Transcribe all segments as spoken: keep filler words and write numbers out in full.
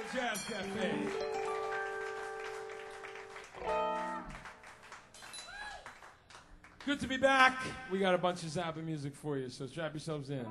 Jazz Cafe. Good to be back. We got a bunch of Zappa music for you, so strap yourselves in.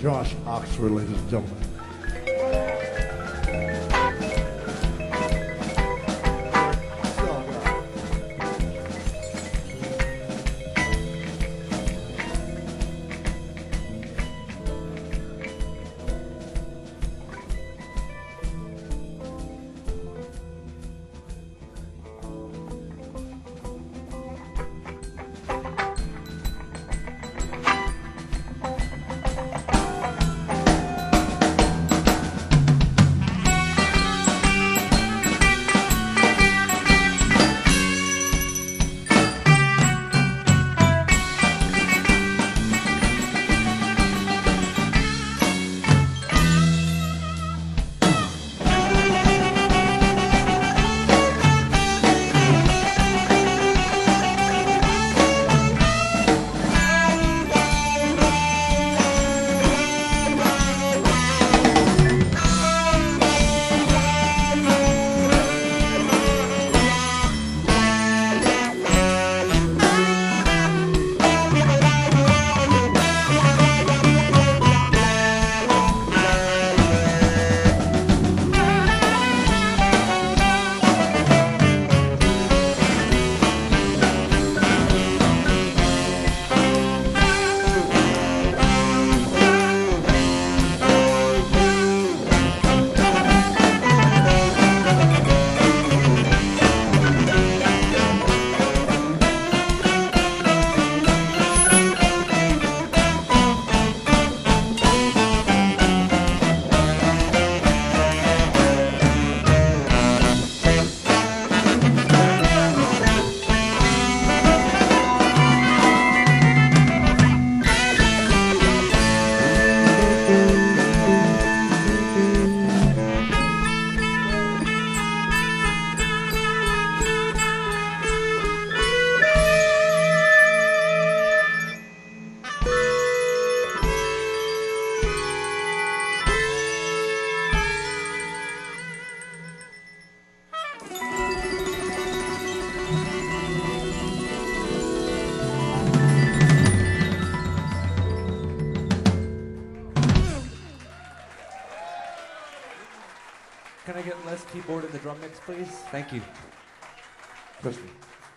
Josh Oxford, ladies and gentlemen. Can I get Les keyboard in the drum mix, please? Thank you. Kristen.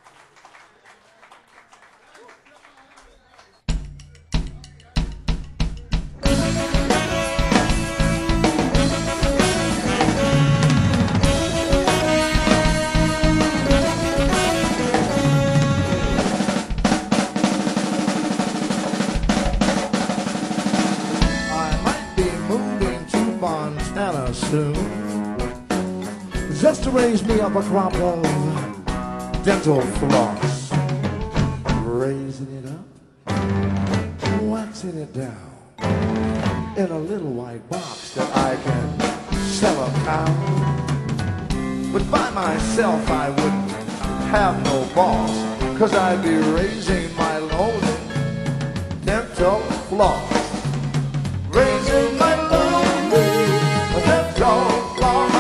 I might be moving to Montana soon, just to raise me up a crop of dental floss, raising it up, waxing it down in a little white box that I can sell a pound. But by myself I wouldn't have no boss, 'cause I'd be raising my lonely dental floss, raising my lonely dental floss.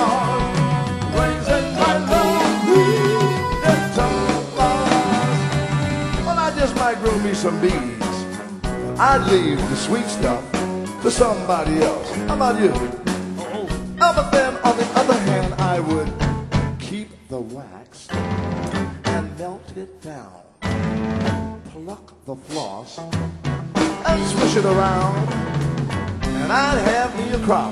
Might grow me some bees. I'd leave the sweet stuff to somebody else. How about you? Oh, but then on the other hand, I would keep the wax and melt it down, pluck the floss and swish it around, and I'd have me a crop,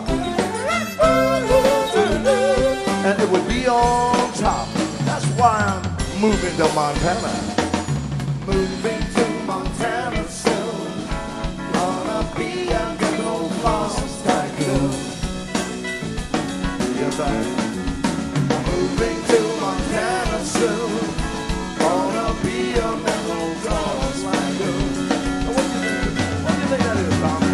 and it would be on top. That's why I'm moving to Montana. Moving to Montana soon, gonna be a good old floss tycoon. Yes, I am. Moving to Montana soon, gonna be a good old floss tycoon. What do you think? What do you think that is, Tom?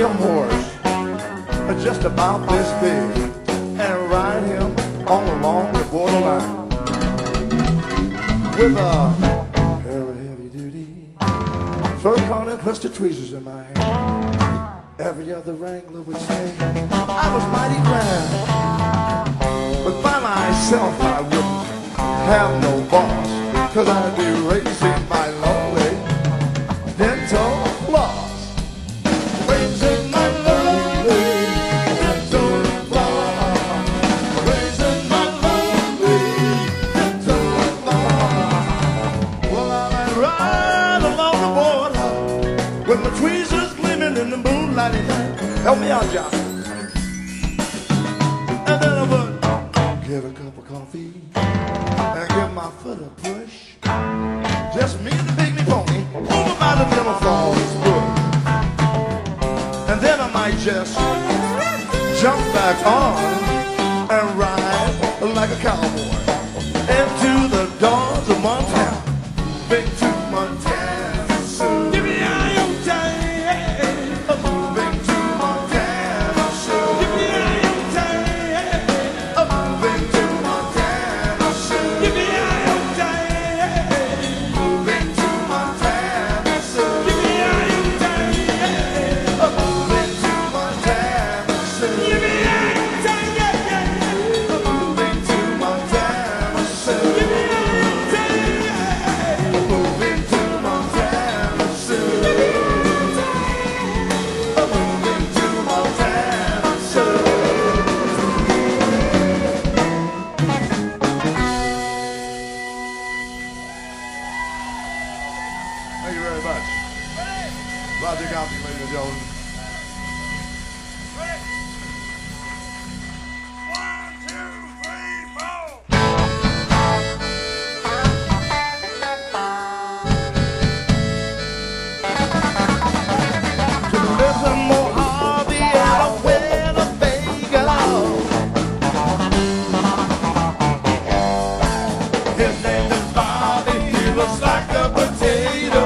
a horse just about this big and ride him all along the borderline with a pair of heavy-duty fur coat and cluster tweezers in my hand. Every other wrangler would say I was mighty grand, but by myself I wouldn't have no boss, 'cause I'd be raising my lonely dental floss. Raising my lonely dental floss. Raising my lonely dental floss. Well, I might ride along the border with my tweezers gleaming in the moonlight at night. Help me out, John. And then I would get a cup of coffee and give my foot a push. Just me and the pygmy pony over by the Dental Falls bush. And then I might just jump back on and ride like a cowboy into the dawns of Montana. Big to Montana soon. Give me a time. Moving to Montana soon. Give me a time. Moving to Montana soon. Give me a time. Moving to Montana soon. Give me a time. Moving to Montana soon. Give me a time. Moving to Montana soon. Give me a time. Moving to Montana soon. Moving to Montana soon. Thank you very much. Roger Gompy, ladies and gentlemen. One, two, three, four. To live in Mojave out of Winnebago. His name is Bobby, he looks like a potato.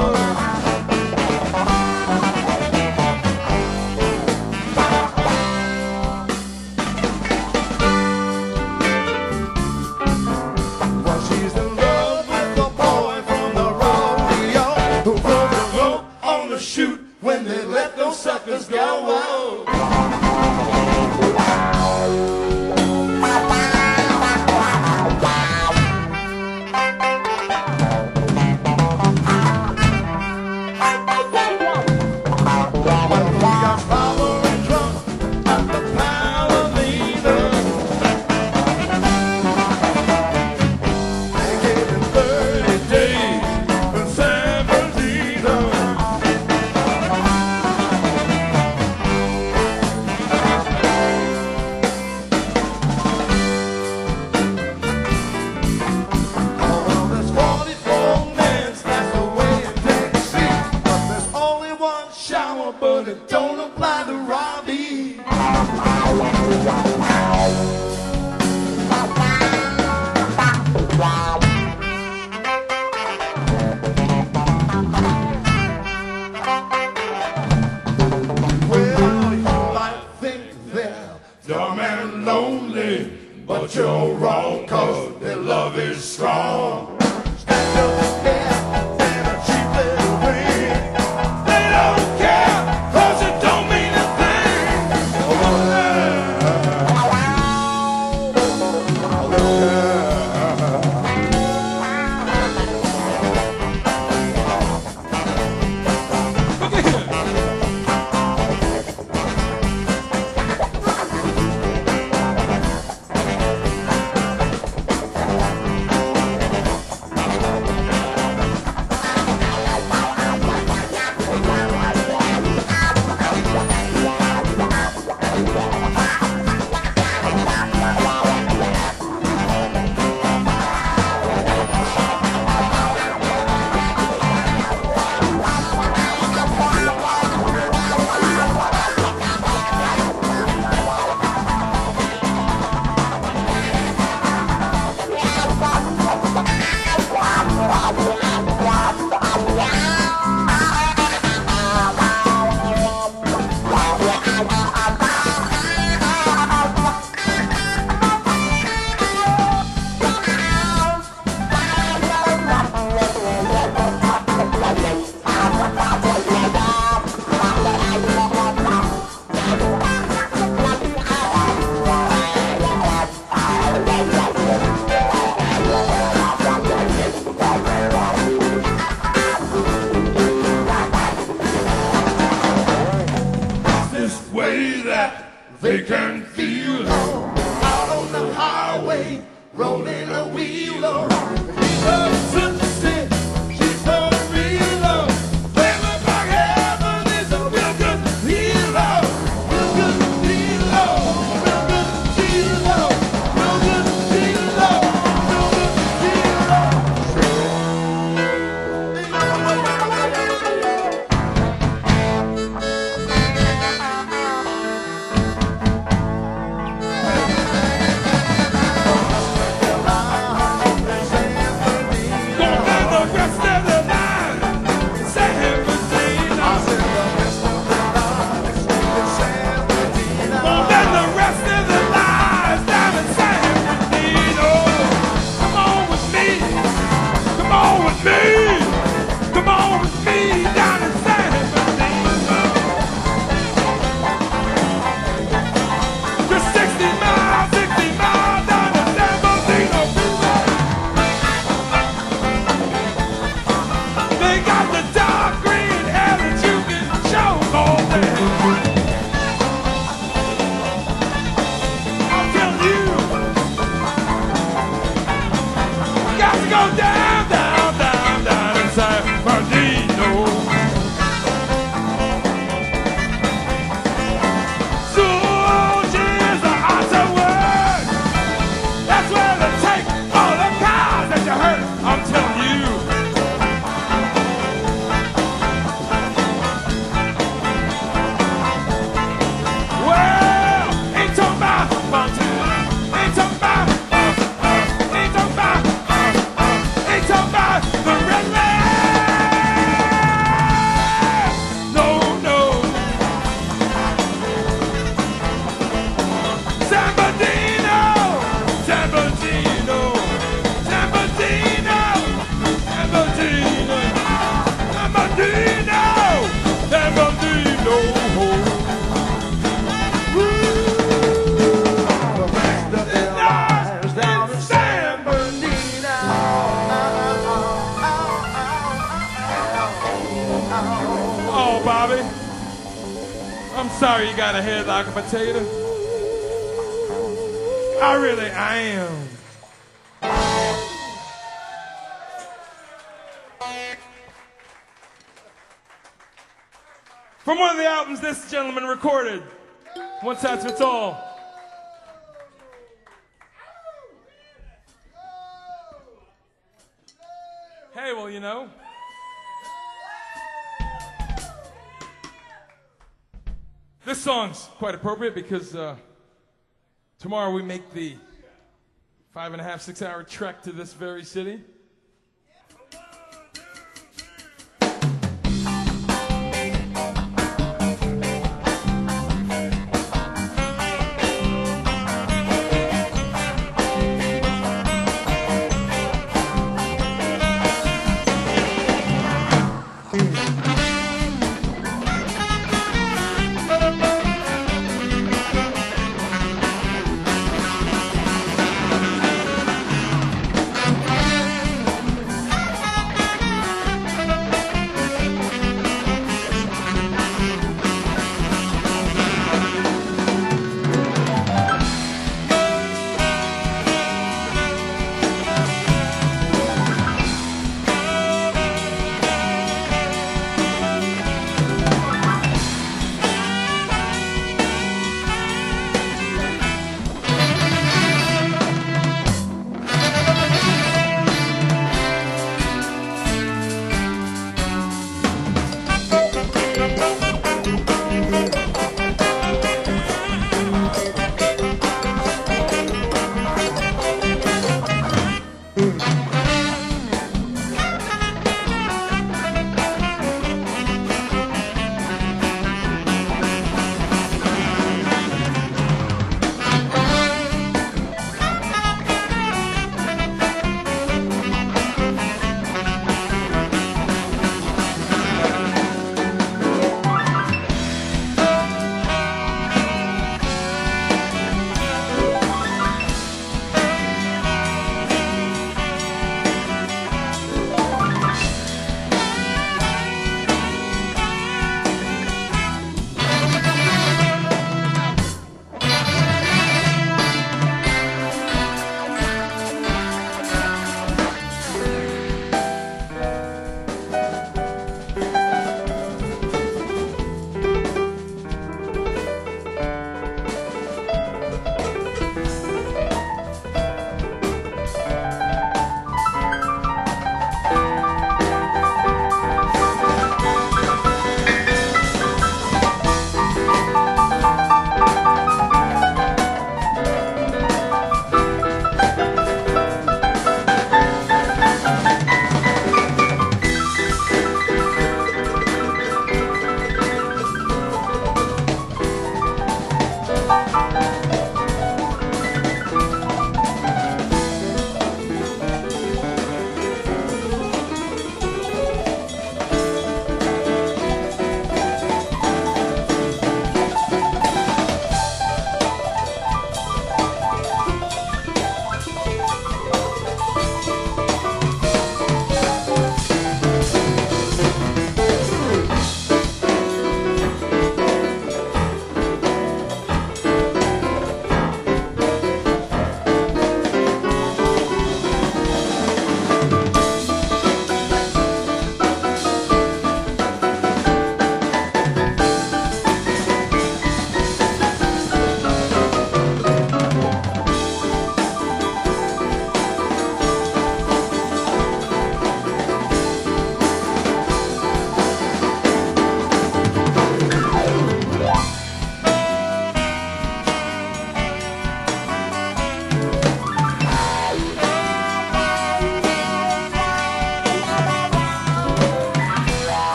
Well, she's in love with the boy from the rodeo who broke the rope on the chute when they let those suckers go. When we got following drunk at the Paladina, they gave him thirty days in San Bernardino. Oh, well, there's forty-four men, that's the way in Tennessee. But there's only one shower, but it don't apply to Robbie. Well, you might think they're dumb and lonely, but you're wrong, 'cause their love is strong. Stand up and and a cheap little ring. They don't care, 'cause it don't mean a thing. Oh, yeah. Oh, yeah. they can feel. Out on the highway, rolling a wheel around. He's a sister, she's a real love. Baby, back heaven is a real good hero. Real good hero. Real good hero. Real good hero. Real good hero. Oh, Bobby, I'm sorry you got a head like a potato. I really, I am. From one of the albums this gentleman recorded, One Size Fits All. Hey, well, you know, this song's quite appropriate because uh, tomorrow we make the five and a half, six hour trek to this very city.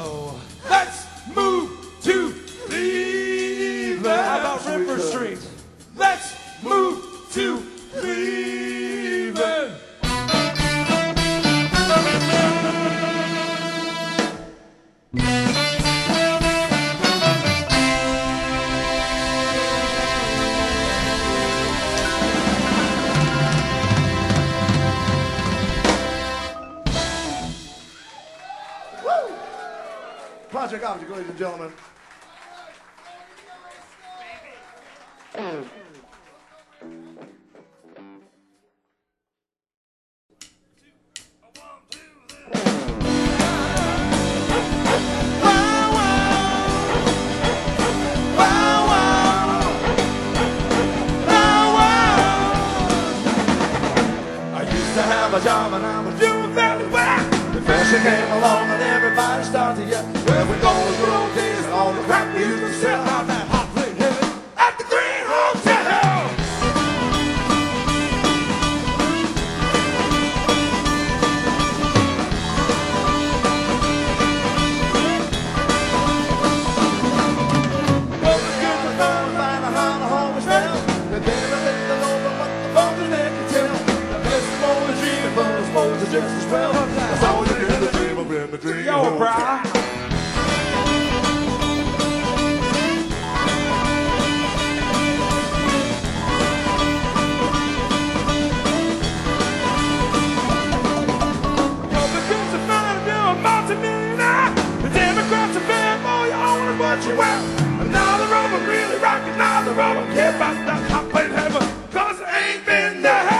no. Let's move to Cleveland. How about Ripper Street? Let's move to Cleveland. Project Object, ladies and gentlemen. I used to have a job and I was doing very well. The fashion came along and everybody started to yell, where we going to grow days and all the crap we used to sell out that hot plate heaven at the Green Hotel. Well, the kids were fun to find out how the home was fell. They never let the know but what the folks in there could tell. The best of all the dreaming, but the suppose it's just as well. That's all you get the dream of in the dream. Yo, bro. You out. Another of them really rockin', another of them care about that hot plate heaven, cause it ain't been there.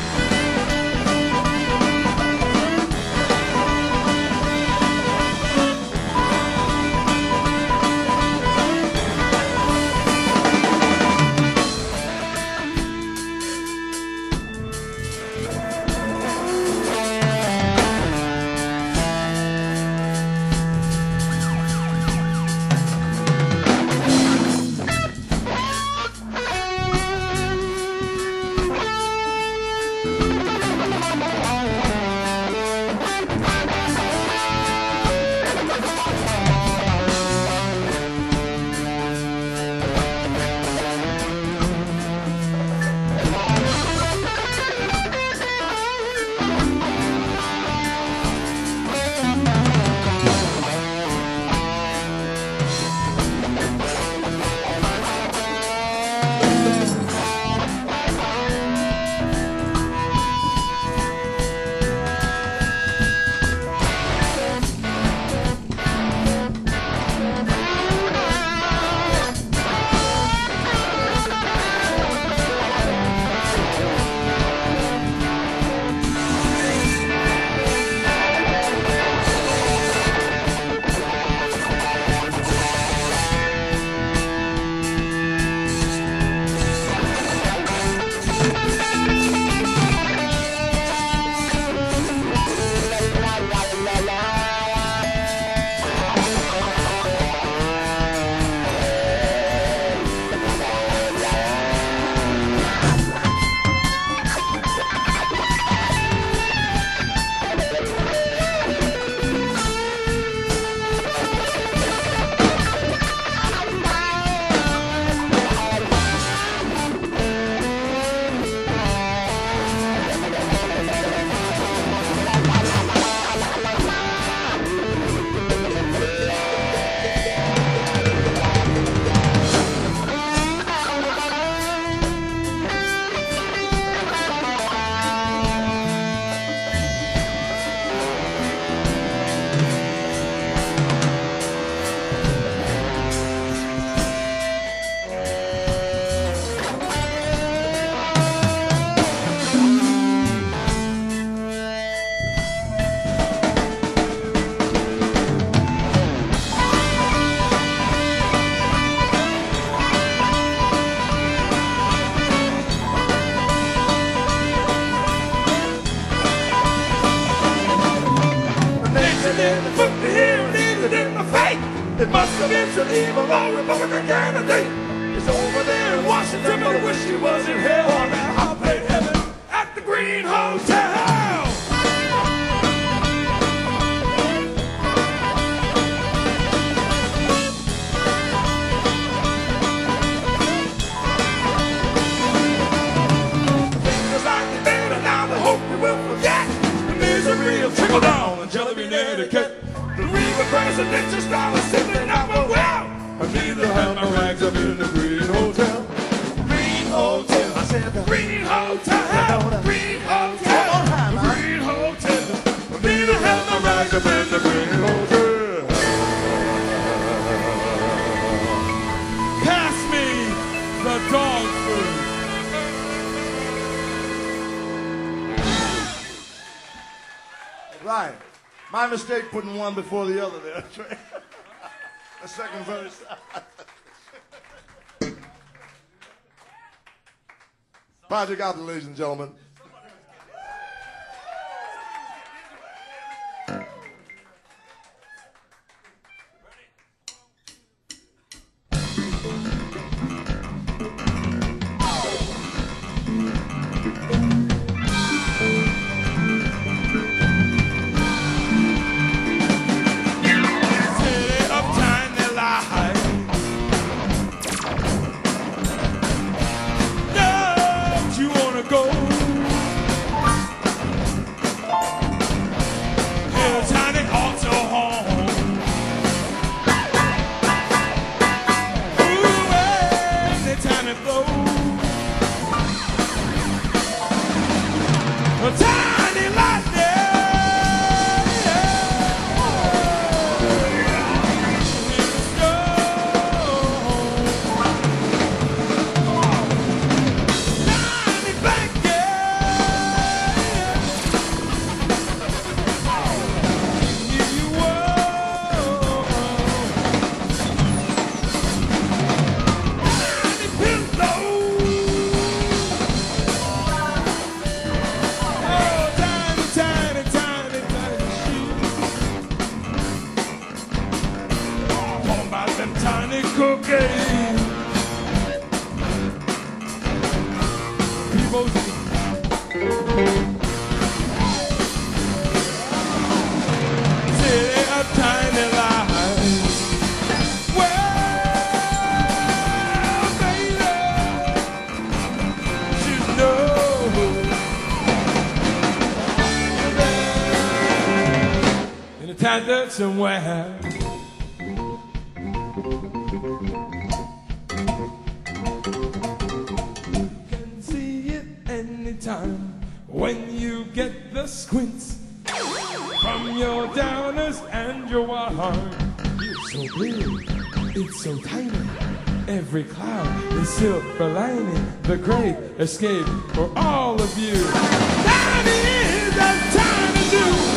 It must have been some evil old Republican candidate. He's over there in Washington, but I wish he was in hell on that hot plate heaven at the Green Hotel. I was sitting up a well. I neither had my rags up in the Green Hotel. Green Hotel. I said the Green Hotel. Green Hotel. Green Hotel. I neither had my rags up in the Green Hotel. Pass me the dog food. Right. My mistake putting one before the other there. Trey. The second verse. Project out, ladies and gentlemen. Somewhere can see it anytime when you get the squints from your downers and your wild heart. It's so big, it's so tiny. Every cloud is silver lining, the great escape for all of you. Time is the time to do.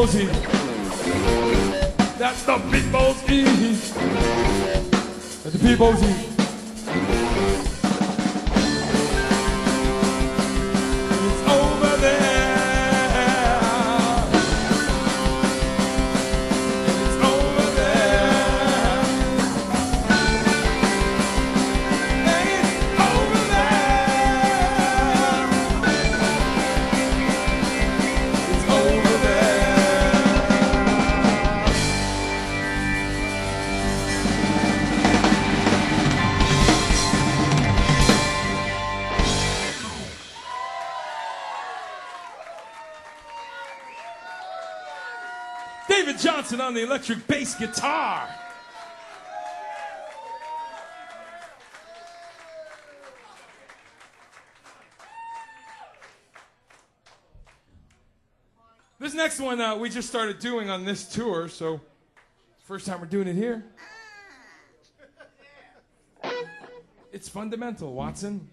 people's eat. That's the people's eat. The people's eat. It's over there. It's over there. And it's over there. It's over there. David Johnson on the electric bass guitar. This next one uh, we just started doing on this tour, so first time we're doing it here. It's fundamental, Watson.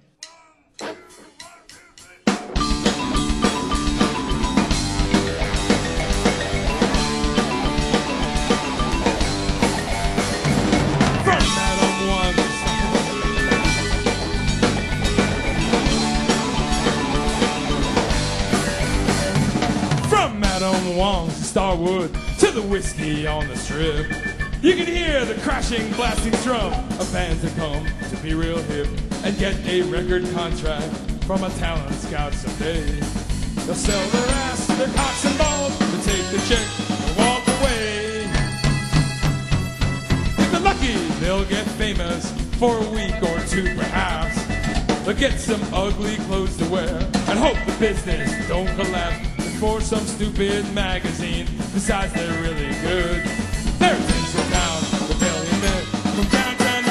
Wong's to Starwood to the whiskey on the strip. You can hear the crashing, blasting drum of bands that come to be real hip and get a record contract from a talent scout someday. They'll sell their ass, their cocks and balls, to take the check and walk away. If they're lucky, they'll get famous for a week or two perhaps. They'll get some ugly clothes to wear and hope the business don't collapse for some stupid magazine. Besides, they're really good. They're Tinseltown, rebellion men from downtown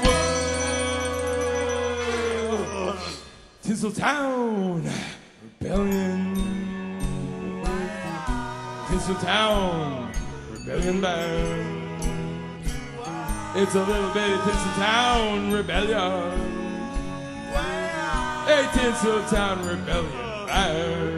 Hollywood. Tinseltown, rebellion. Tinseltown, rebellion band. It's a little bitty Tinseltown rebellion. Hey, Tinseltown rebellion band.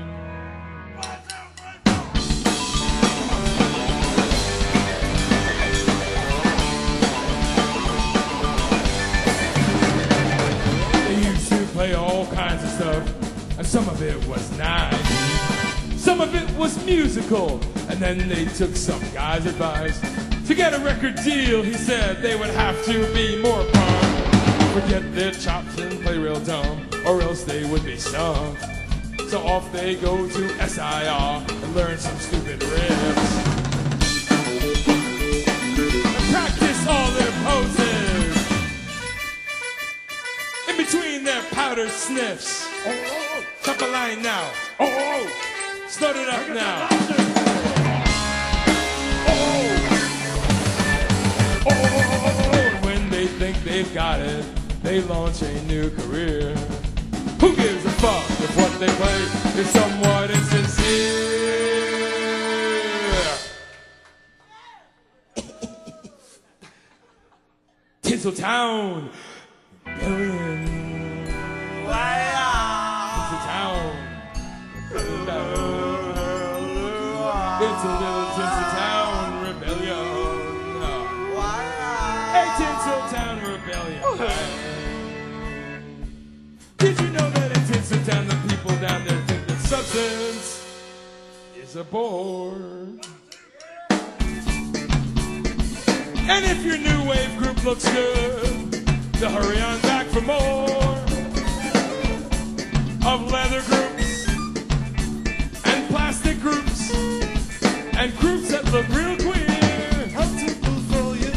Play all kinds of stuff, and some of it was nice. Some of it was musical, and then they took some guy's advice. To get a record deal, he said they would have to be more punk, forget their chops and play real dumb, or else they would be sunk. So off they go to S I R and learn some stupid riffs. And practice all their poses between their powder sniffs. Oh, oh, oh. Top a line now. Oh, oh, oh. Start it up now. Oh, oh, oh, oh, oh. When they think they've got it, they launch a new career. Who gives a fuck if what they play is somewhat insincere? Tinseltown. Billion. Tinseltown. It's a little Tinseltown rebellion. Hey, Tinseltown rebellion. Did you know that in Tinseltown the people down there think that substance is a bore? And if your new wave group looks good, to hurry on back for more of leather groups and plastic groups and groups that look real queer. How simple for you.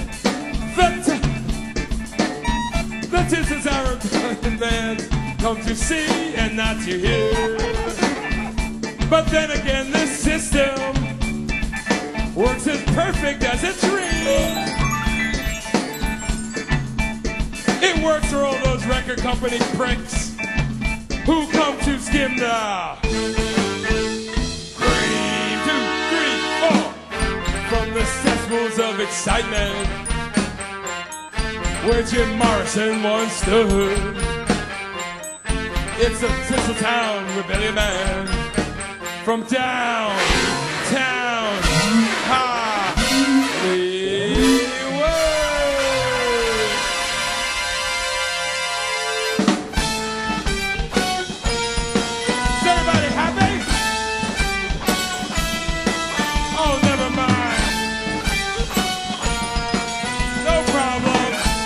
The Tinseltown rebellion bands come to see and not to hear. But then again, this system works as perfect as a dream. It works for all those record company pricks who come to skim the cream, two, three, four, from the cesspools of excitement where Jim Morrison once stood. It's a Tinseltown rebellion band from down town. Hollywood. Is everybody happy? Oh, never mind. No problem.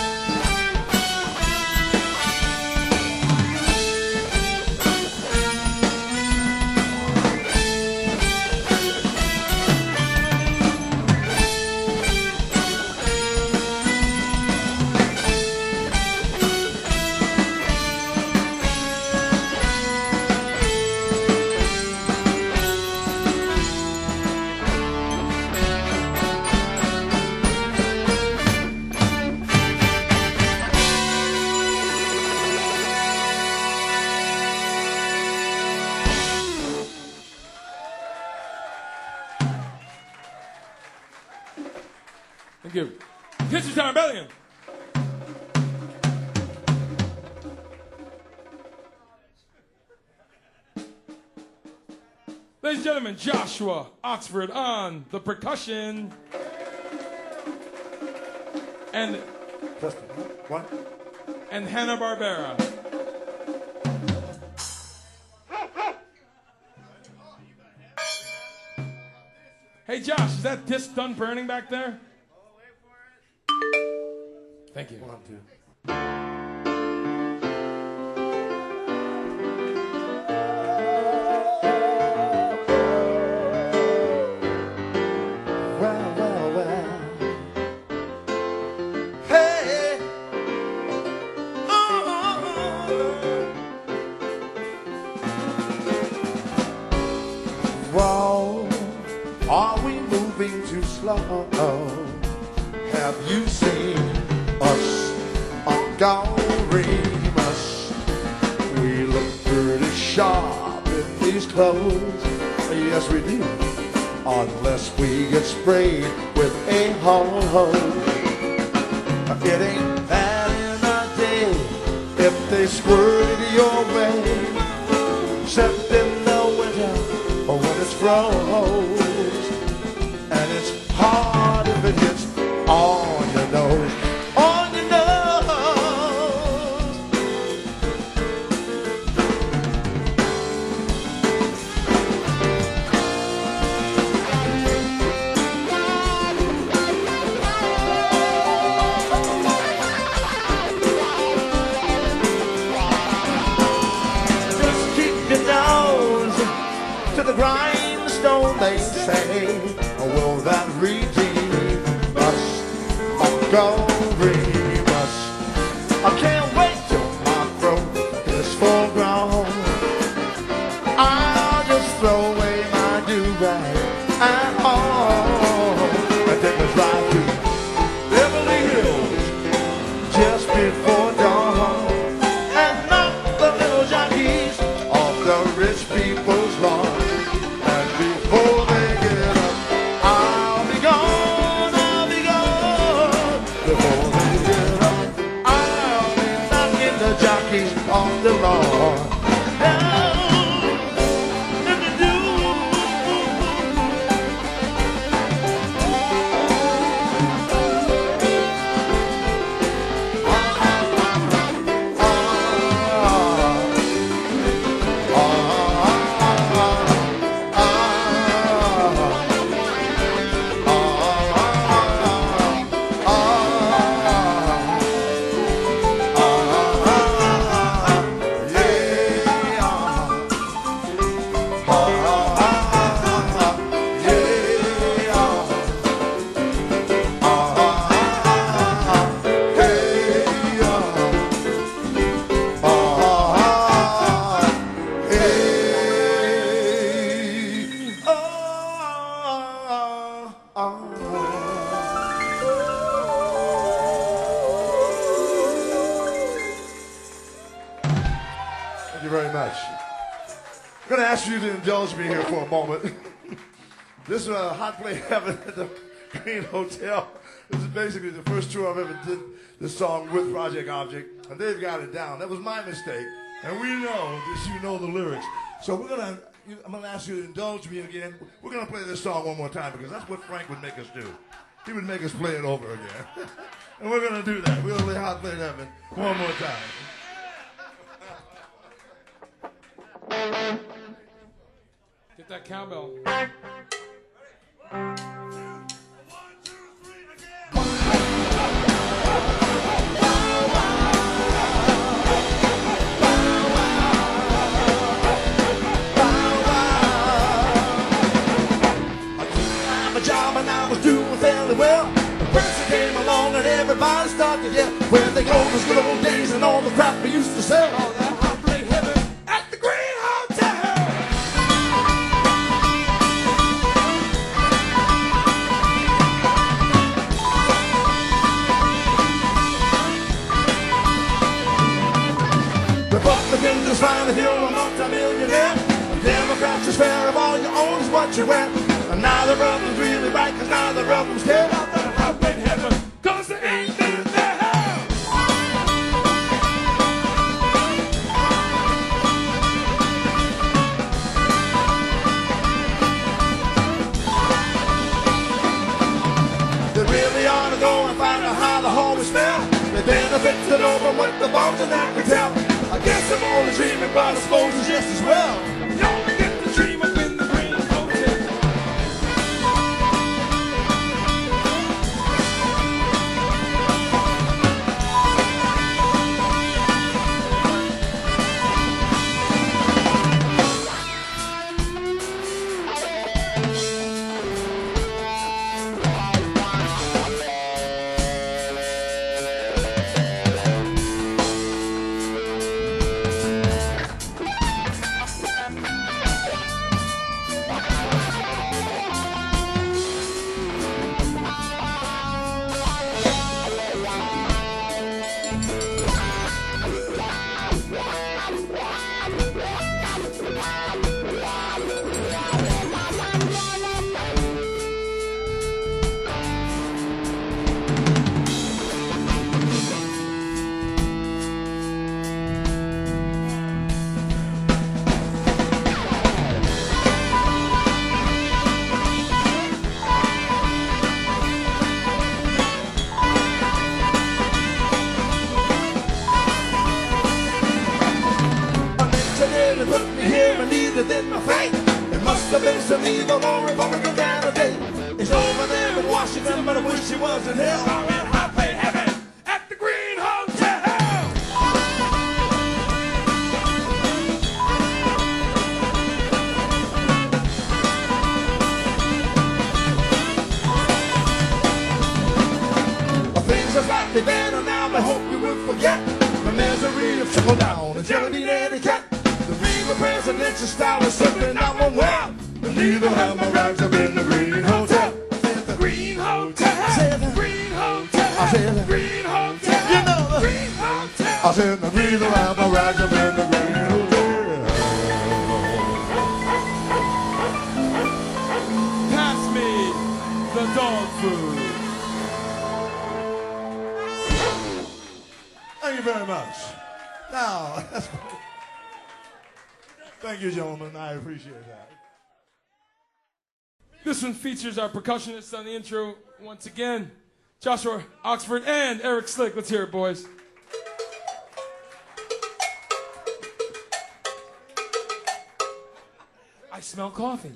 Thank you. Kitchen Time Rebellion. Ladies and gentlemen, Joshua Oxford on the percussion. And Just what? and Hanna-Barbera. Hey Josh, is that disc done burning back there? Thank you. One, two. Well, well, well. Hey. Oh. Whoa. Are we moving too slow? Have you seen us on Galremus? We look pretty sharp in these clothes. Yes, we do. Unless we get sprayed with a hose. It ain't bad in a day if they squirt it your way. Except in the winter or when it's froze. And it's hard if it hits on your nose. On your nose. Just keep your nose to the grindstone, they say. Will that redeem us? Go read us. I can't wait till my throat is full grown. I'll just throw away my do-rag at home and take us right to Beverly Hills just before dawn and knock the little jockeys off the rich people's lawn. And before they get up, I'll be gone, I'll be gone. Before they get up, I'll be knocking the jockeys off the lawn. Thank you very much. I'm going to ask you to indulge me here for a moment. This is uh, Hot Play Heaven at the Green Hotel. This is basically the first tour I've ever did this song with Project Object, and they've got it down. That was my mistake, and we know that you know the lyrics. So we're going to you, I'm gonna ask you to indulge me again. We're gonna play this song one more time because that's what Frank would make us do. He would make us play it over again. And we're gonna do that. We're gonna play Hot Plate Heaven one more time. Get that cowbell. Job and I was doing fairly well. The person came along and everybody started, yeah. Where they go, those good old days and all the crap we used to sell. Oh, that Hot Plate Heaven at the Green Hotel. Republicans is fine if you're a multi-millionaire. Democrats is fair if all you own is what you wear. And neither of them's really right, cause neither of them's care about that Hot Plate Heaven, cause there ain't none in their house. They really ought to go and find out how the home is smell. They benefit to know from what the bones and that can tell. I guess I'm only dreaming, but I suppose it's just as well. You only get to dream up in the Green Hotel. Within my fight, it must have been some evil or Republican candidate. It's over there in Washington, but I wish he was in hell. I'm in Hot Plate Heaven at the Green Hotel. Things are slightly better now, I hope you will forget the misery of trickle down and jelly bean etiquette. The regal presidential style is something not one well. But neither have my rags up in the Green Hotel. The Green Hotel. Seven. Green Hotel. I said the Green Hotel. You know the Green Hotel. I said the neither have my rags up in the Green Hotel. Pass me the dog food. Thank you very much. Now, that's thank you, gentlemen. I appreciate that. This one features our percussionists on the intro once again, Joshua Oxford and Eric Slick. Let's hear it, boys. I smell coffee.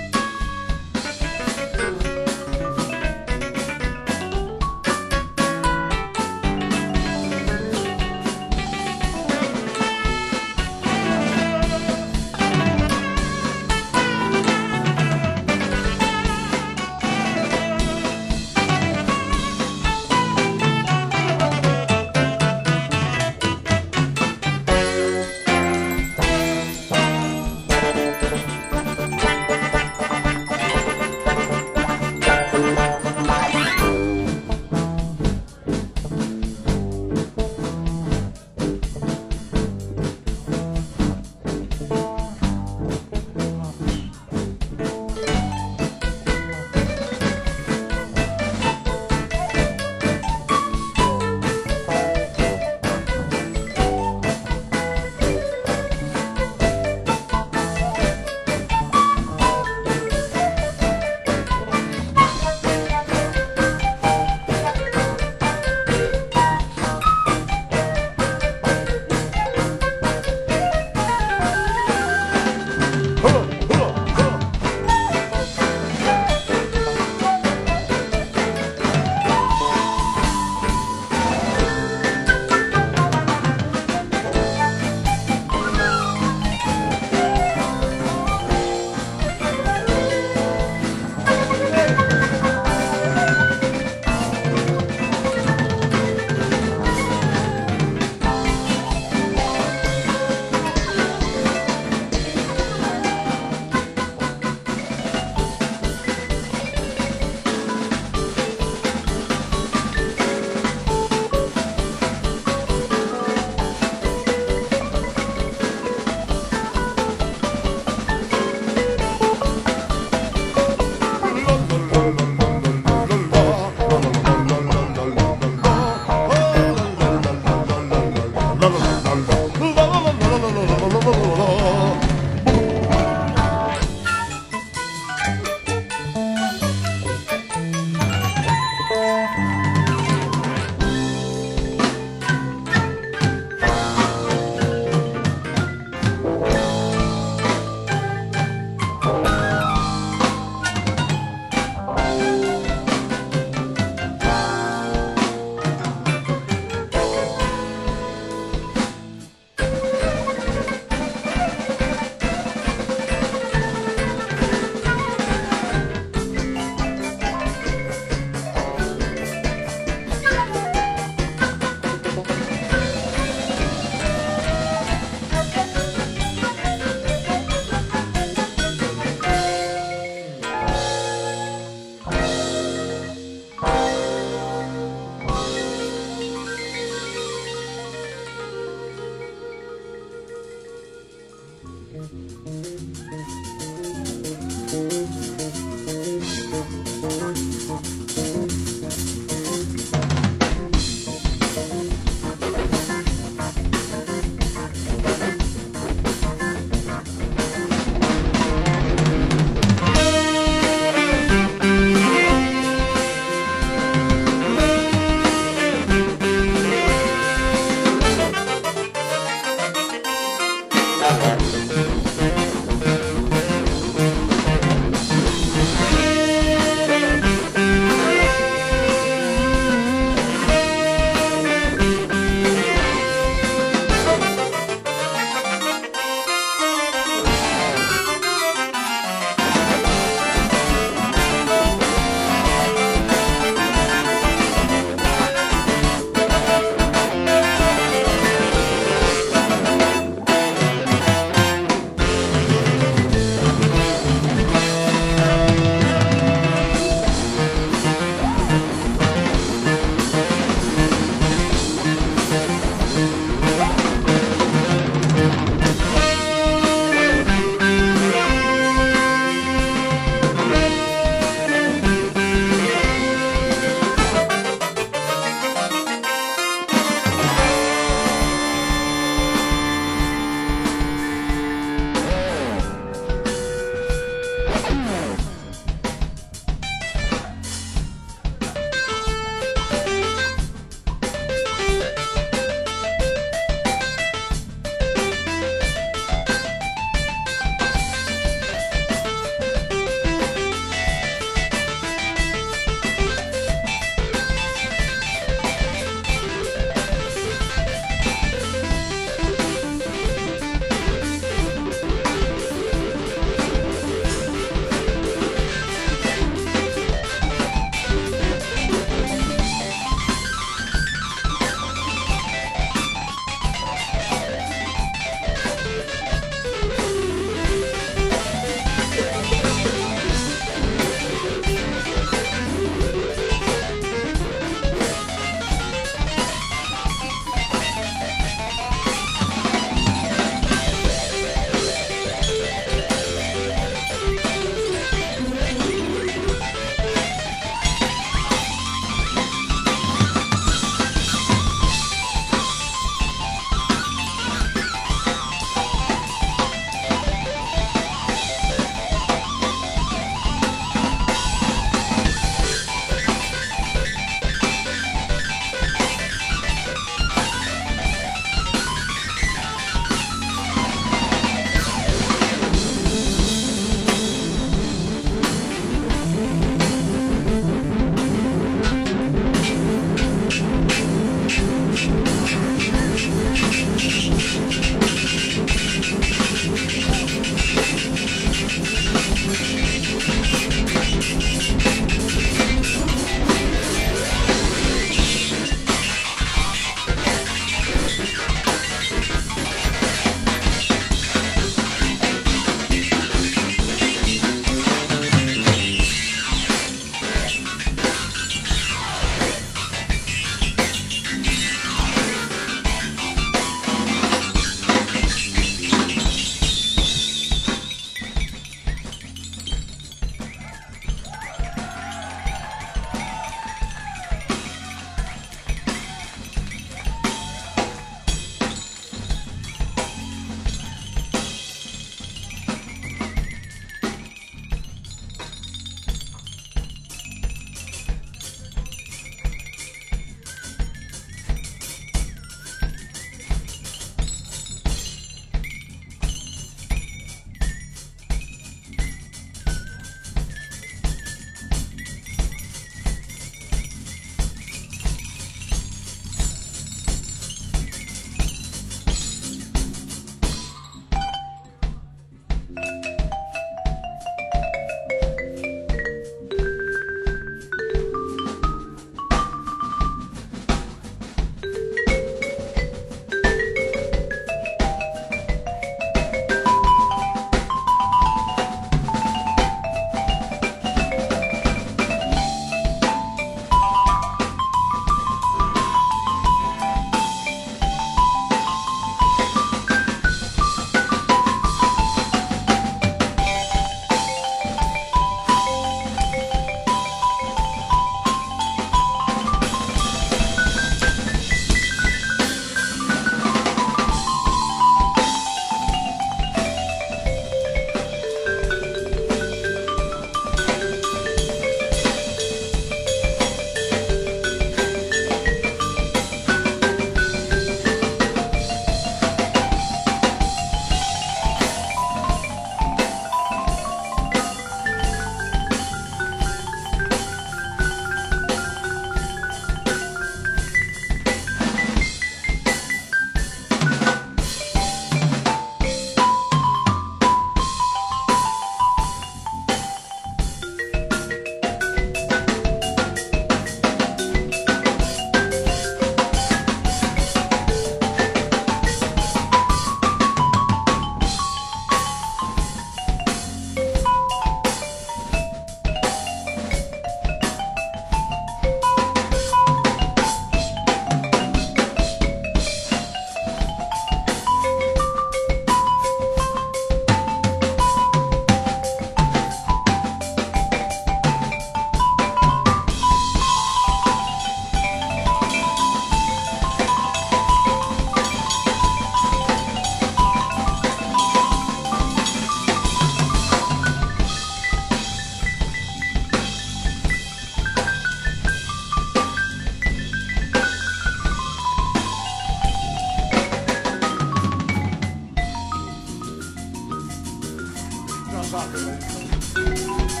of coffee, ladies.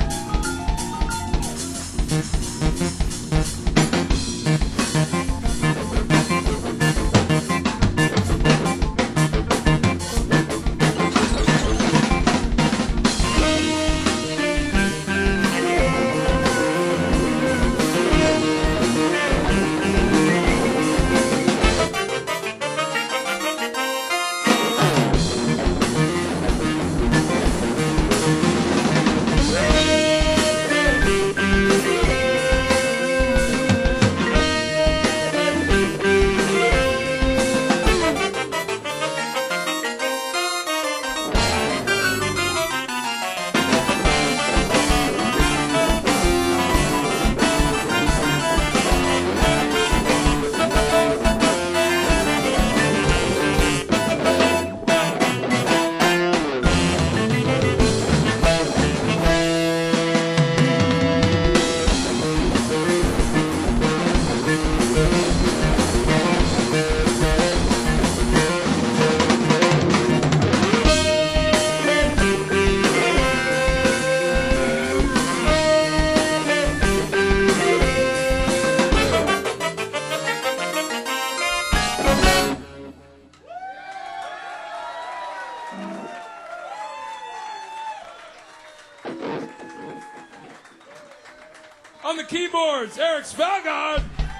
On the keyboards, Eric Spelgard.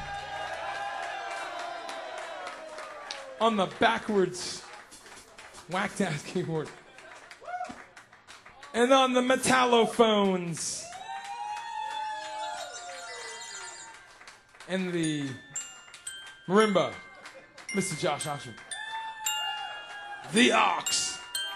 On the backwards, whacked ass keyboard. And on the metallophones. And the marimba, Mister Josh Oxford. The Ox.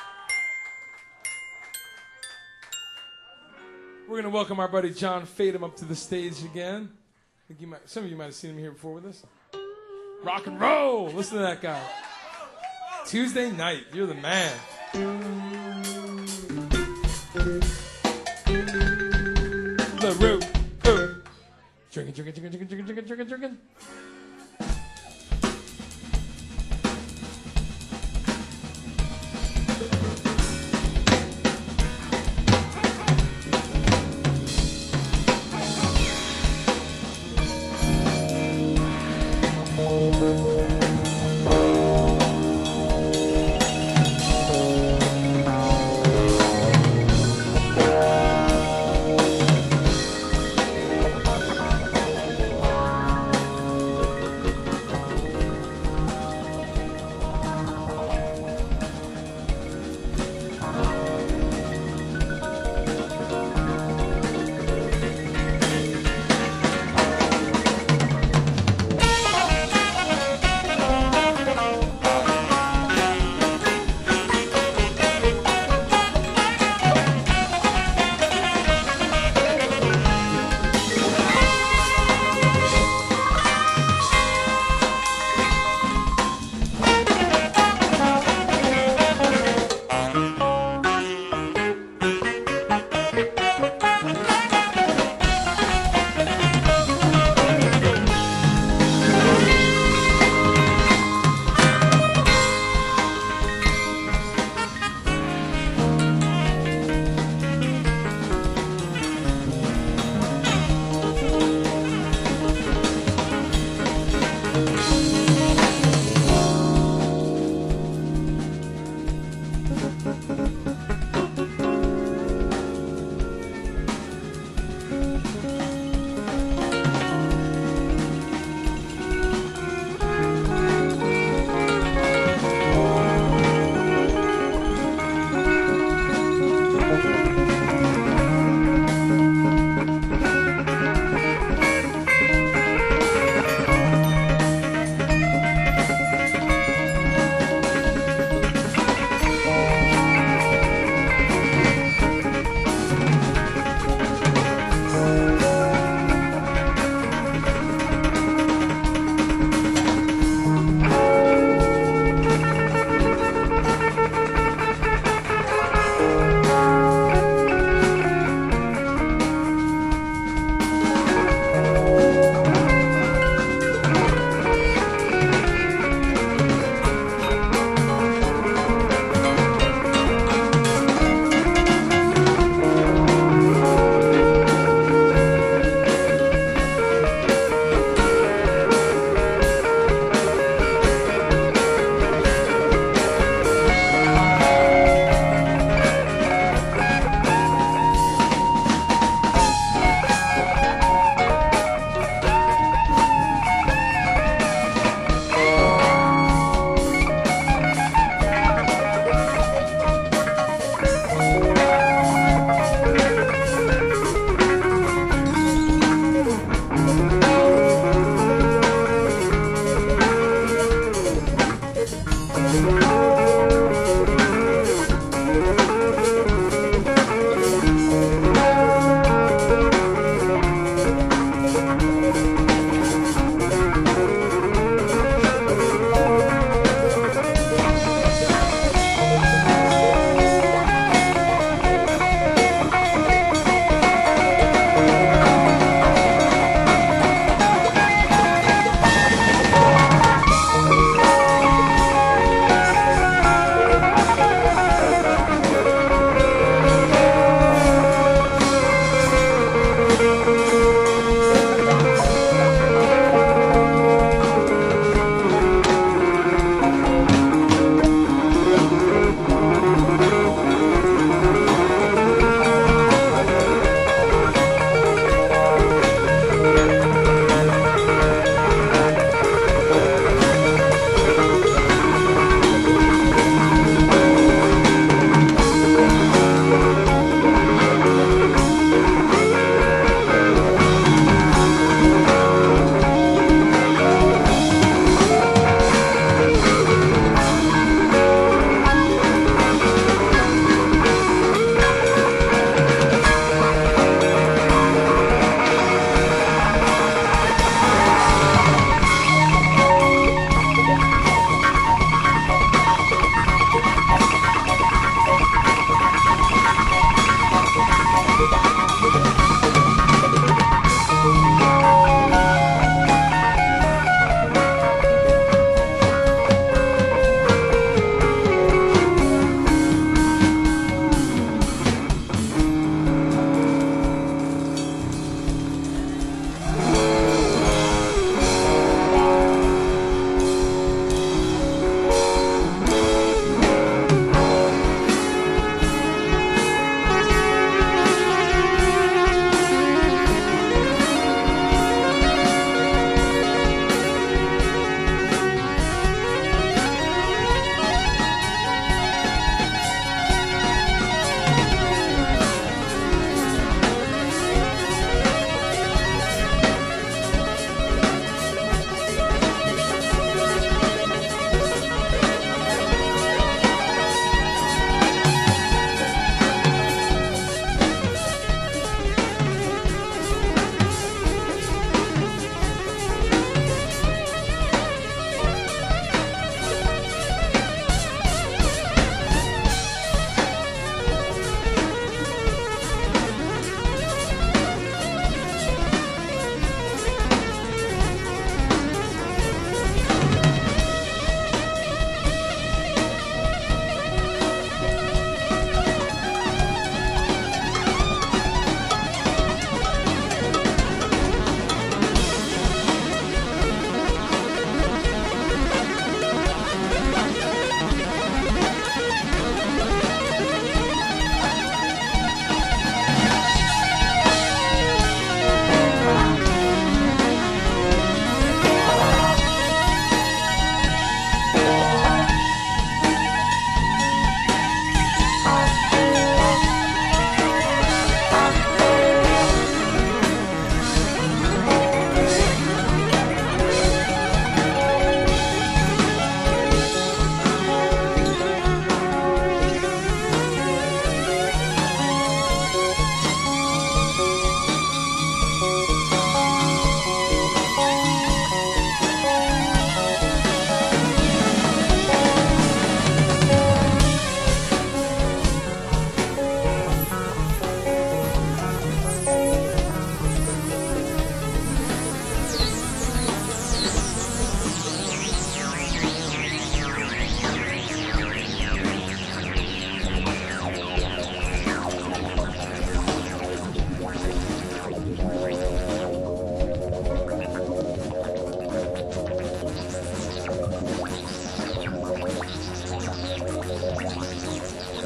We're going to welcome our buddy John Fadum up to the stage again. I think you might, some of you might have seen him here before with us. Rock and roll! Listen to that guy. Tuesday night, you're the man. The root. Uh. Drinking, drinking, drinking, drinking, drinking, drinking, drinking, drinking.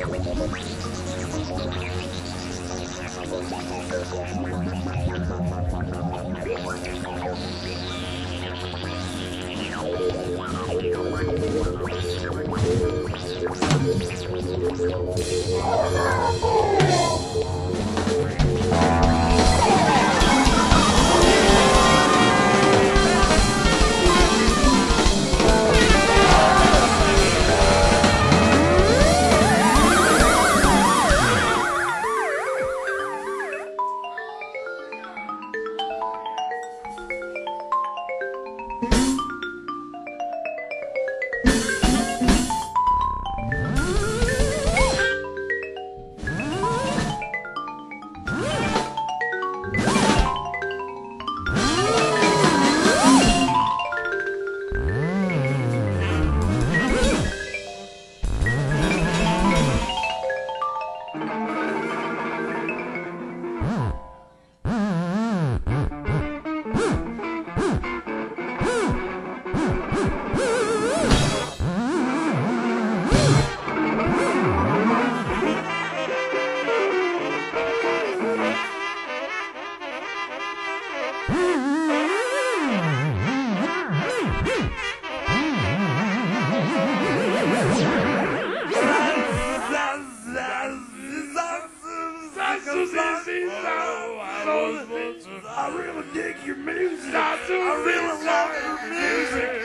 I really dig your music. I really love your music.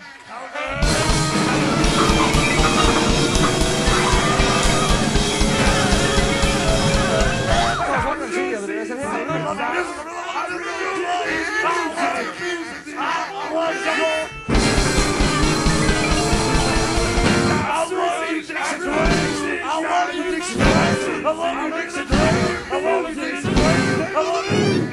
I was wondering too the other day. I said, hey, I love that music. I love your music. I love you, Dixie Tracy. I love you, Dixie Tracy. I love you, Dixie Tracy. I love you, Dixie Tracy. I love you.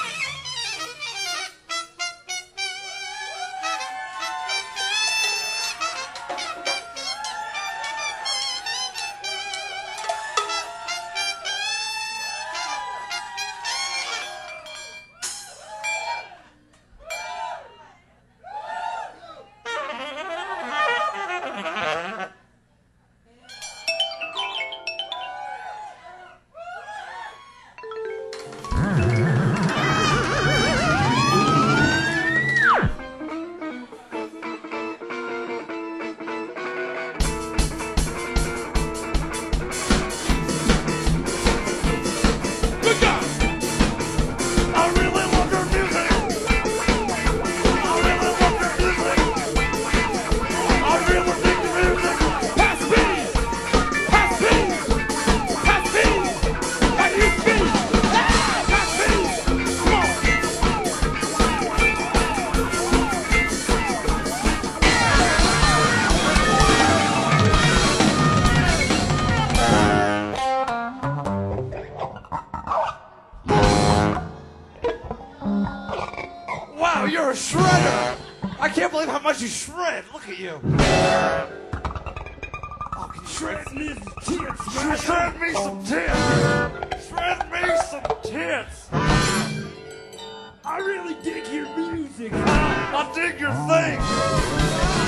Wow, you're a shredder! I can't believe how much you shred. Look at you. Oh, can you shred me some tits, man? Shred me some tits. Shred me some tits. I really dig your music. I dig your thing.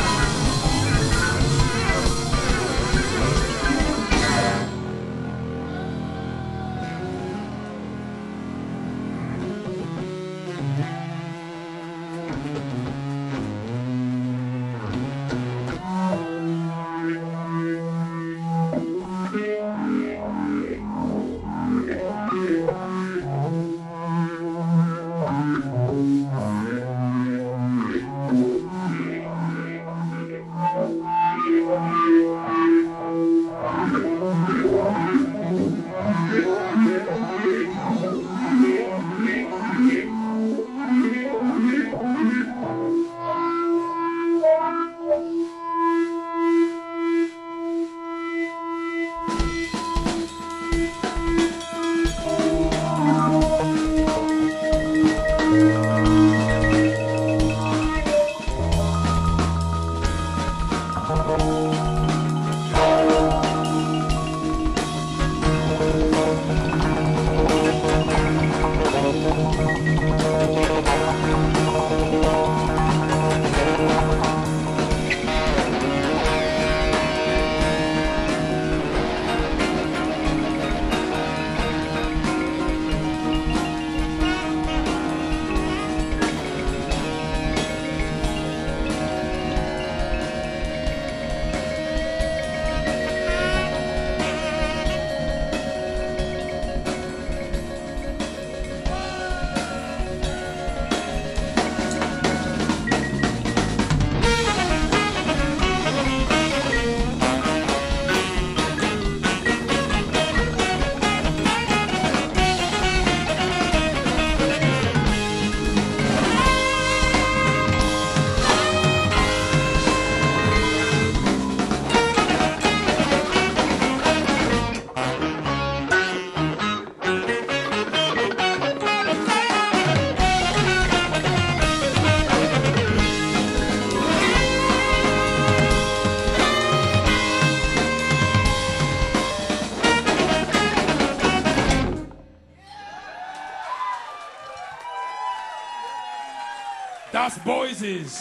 Das Boysies.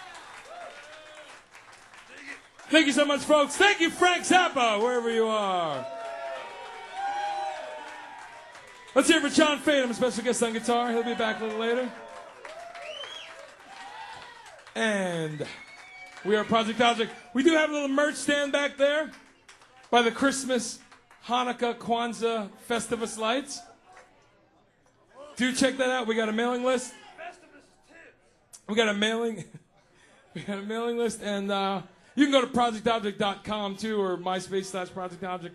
Thank you so much, folks. Thank you, Frank Zappa, wherever you are. Let's hear it for John Fadum, a special guest on guitar. He'll be back a little later. And we are Project Object. We do have a little merch stand back there by the Christmas, Hanukkah, Kwanzaa, Festivus lights. Do check that out. We got a mailing list. We got a mailing, we got a mailing list, and uh, you can go to project object dot com too, or MySpace slash Project Object.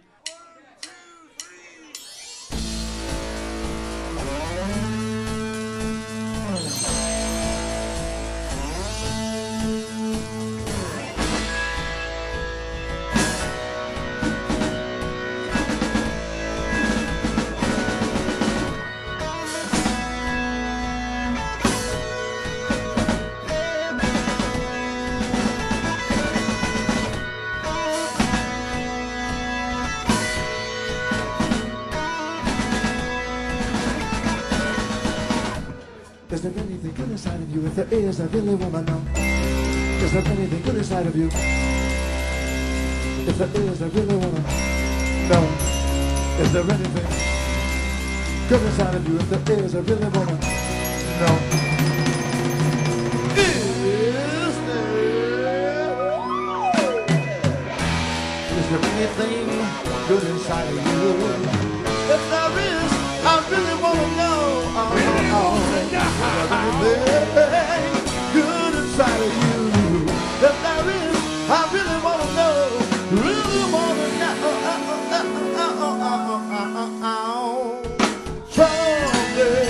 Is there anything good inside of you? If there is, I really wanna know. Is there anything good inside of you? If there is, I really wanna know. Is there anything good inside of you? If there is, I really wanna know. Is there, is there anything good inside of you? If there is, I really wanna know. Oh, oh, oh. Anything good inside of you? If there is, I really wanna know. Really wanna know. Someday,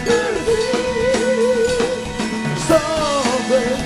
someday.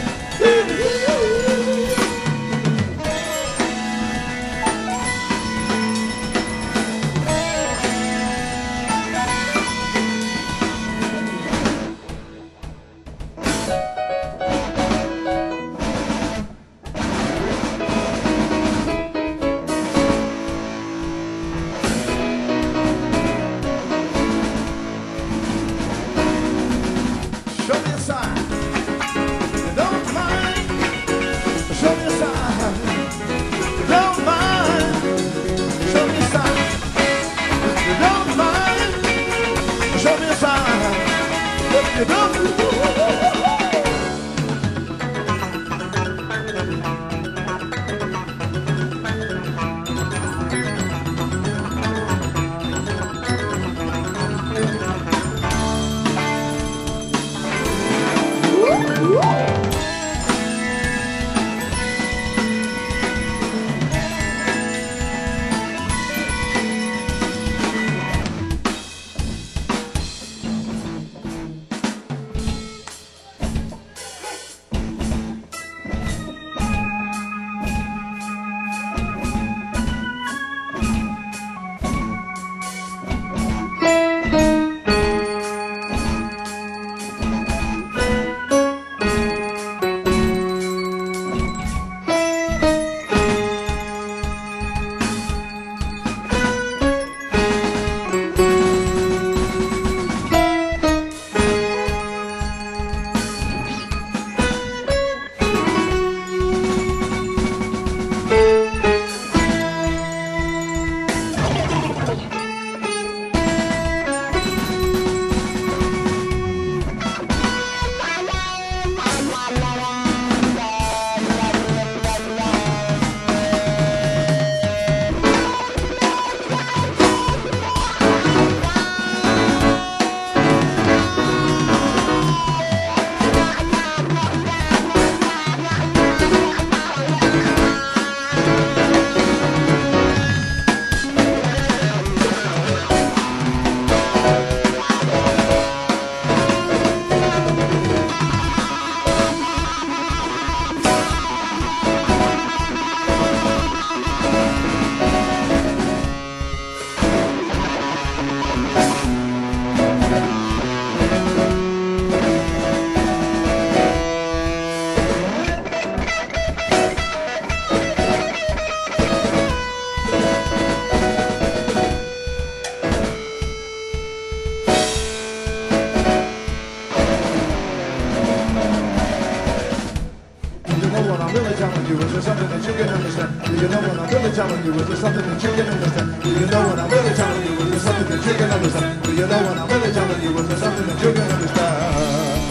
you? Is there something that you can understand? Do you know what I'm really telling you? Is there something that you can understand? Do you know what I'm really telling you? Is there something that you can understand?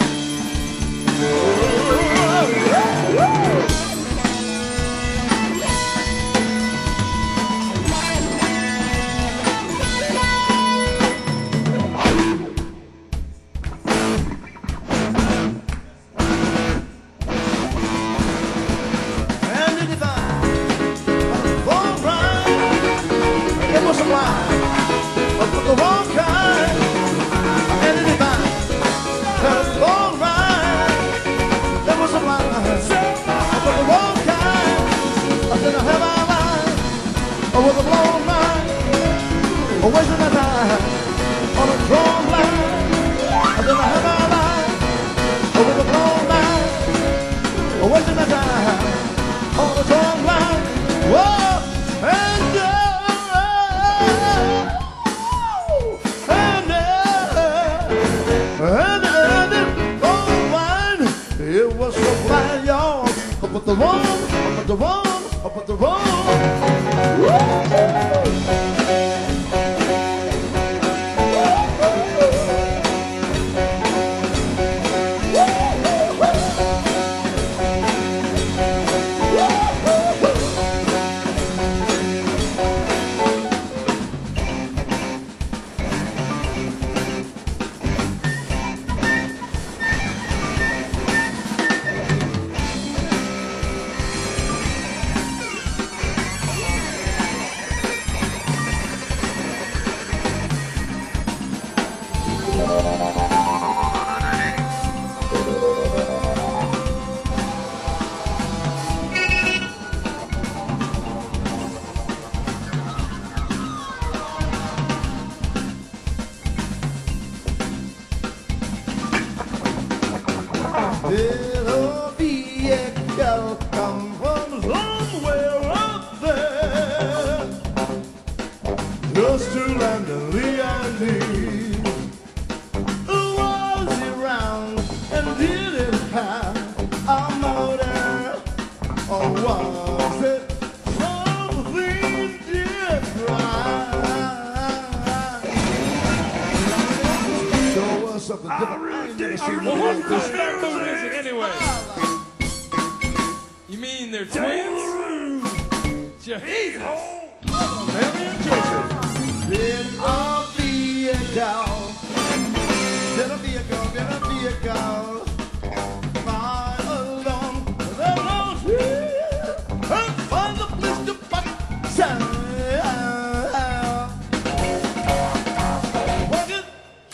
Little vehicle come from somewhere up there, just to land in the Andes. Was it round and did it have a motor, or was it something different? Show us something different. Well, whose moon is it anyway? You mean they're twins? Jesus. Mary and Joseph. Did a vehicle, did a vehicle, did a vehicle, fly along the road and find the place to park. Walk it,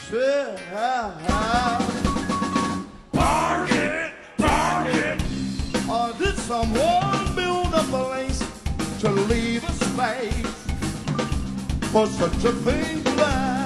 Park it, park it. or did someone build a place to leave a space for such a thing planned?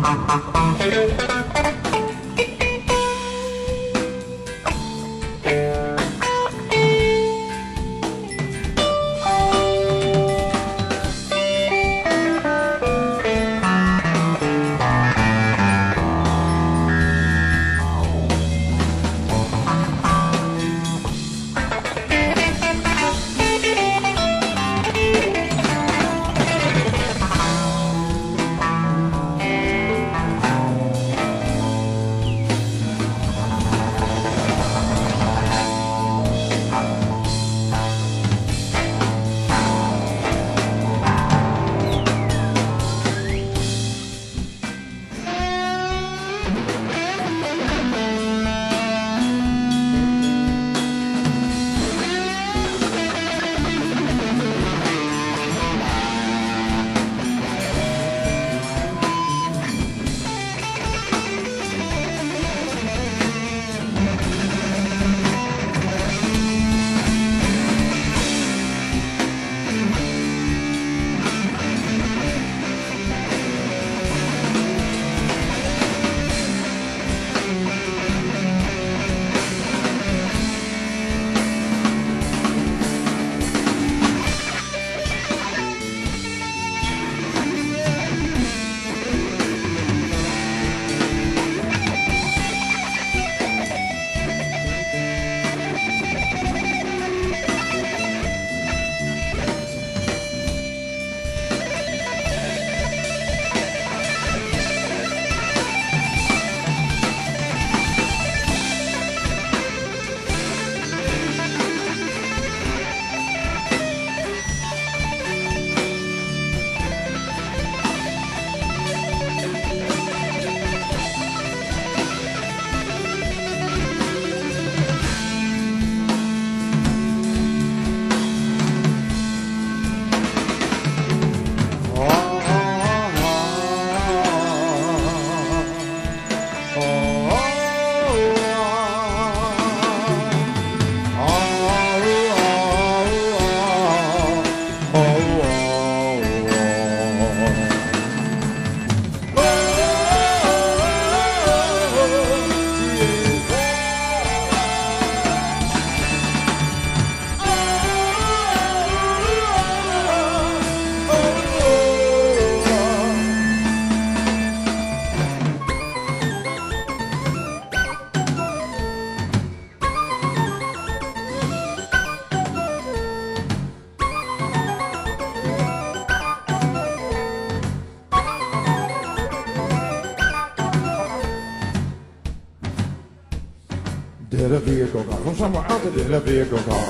Did a vehicle call from somewhere out there? Did a vehicle call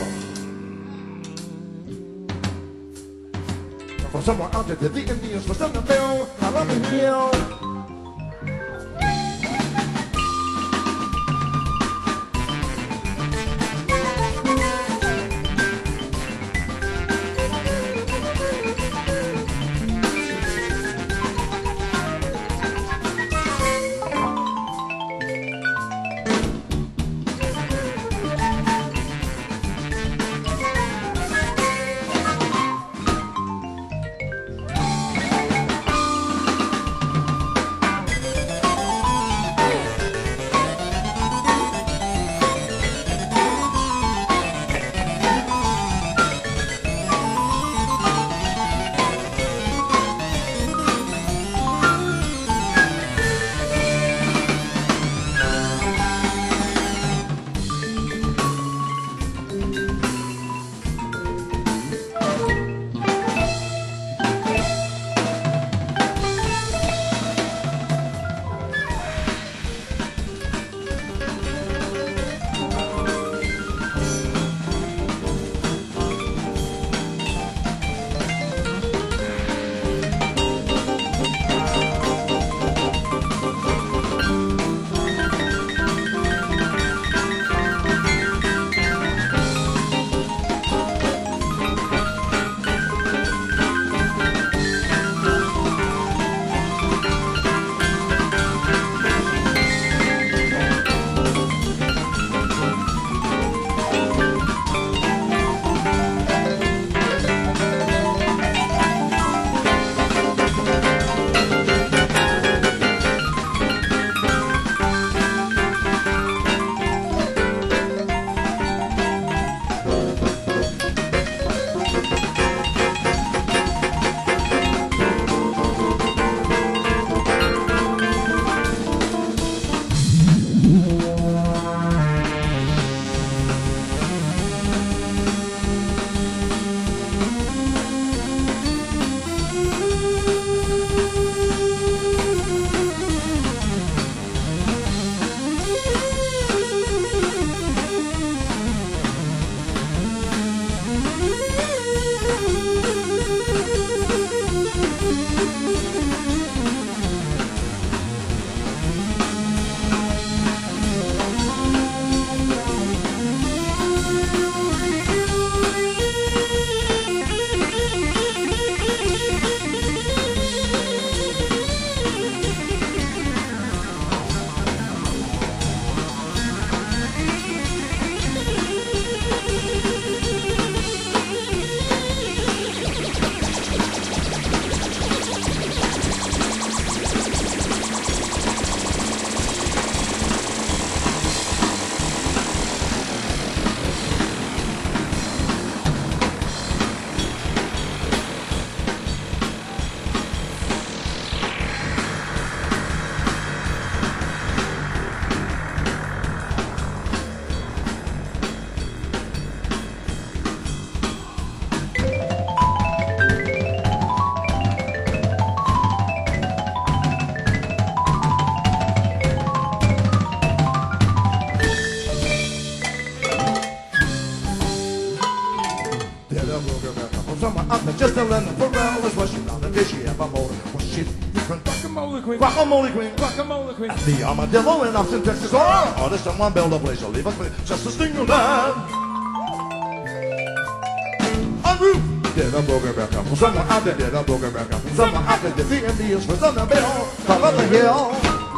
from somewhere out there? Did the Indians was on the bill? I love the hill. Just a little Pharrell is what she found, and did she ever motor? Was she different? Guacamole queen. Guacamole queen. Guacamole queen. The armadillo in Austin, Texas. Oh, oh, this someone build a place, you'll leave us with just a single man. En route, did a booger back up. Someone out there did a booger back up. Someone out there did the Indians for the bill. Cover the hill.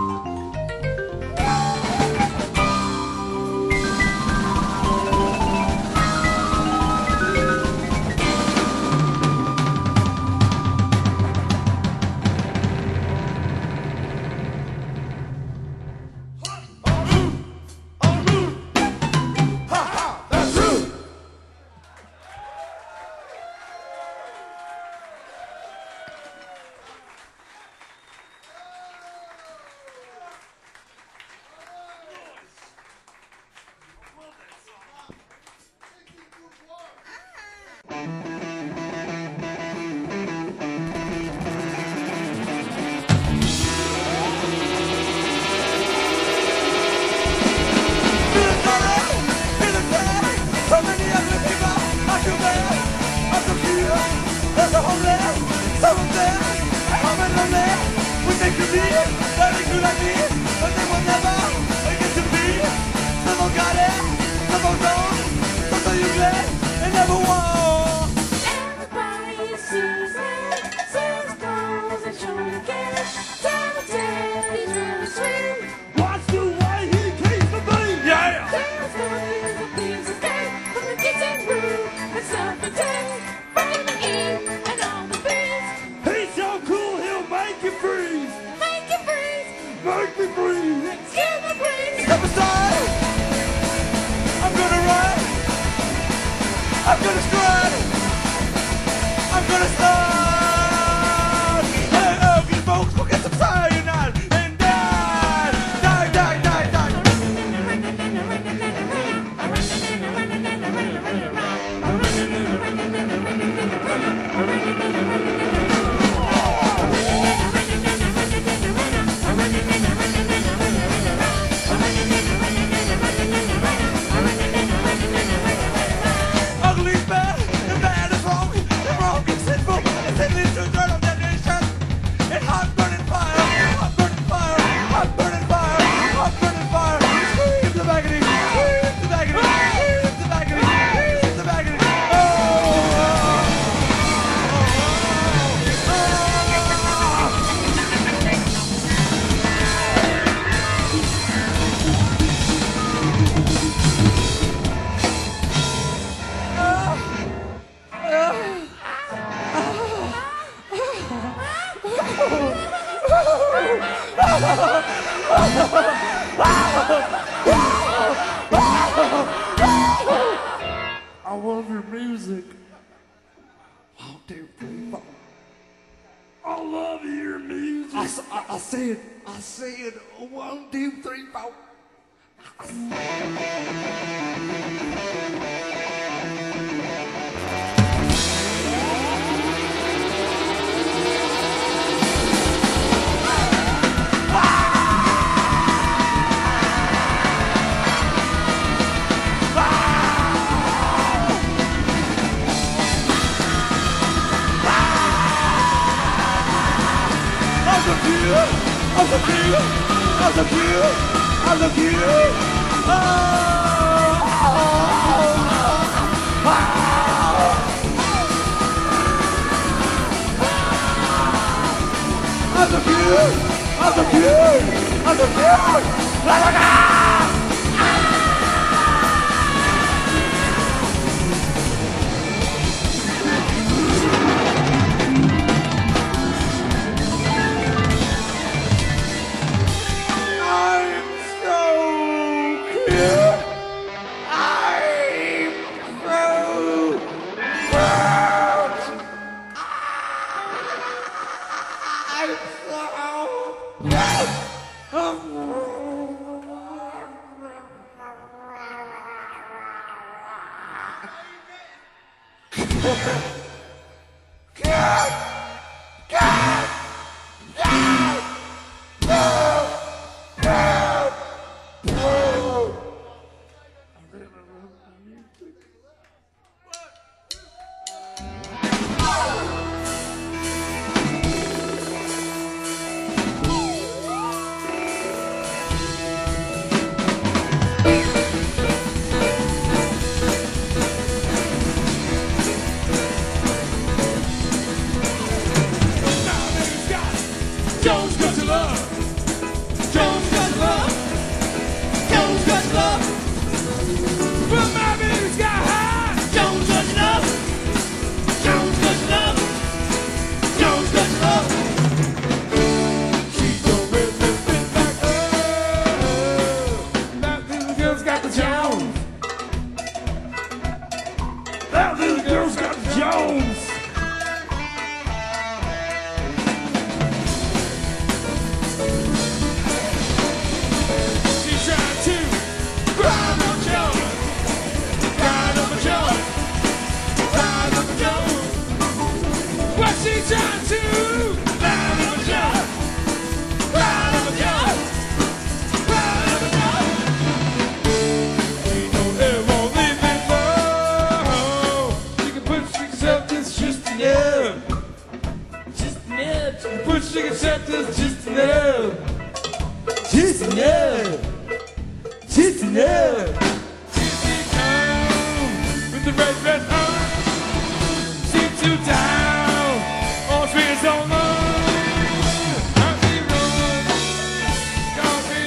I love your music. One, two, three, four. I love your music. I, I, I said, I said, one, two, three, four. so cute, I'm so cute, I'm so cute, I'm so cute. Oh, oh, oh, oh. I'm so cute, I'm so cute, I'm so cute. La la la. Jones got to love. Jones got to love. Jones got to love. But my baby's got high. Jones got to love. Jones got to love. Jones got to love. She's so rich and fit like oh. That little girl's got the Jones. That little girl's got the Jones. She's trying to ride on a job, ride on a job, ride on a job. She don't ever leave me alone. She can push herself just just enough, just enough. She can push herself just just enough, just enough, just enough. Here she comes with the red red arm, seems to die. So long, happy road, coffee.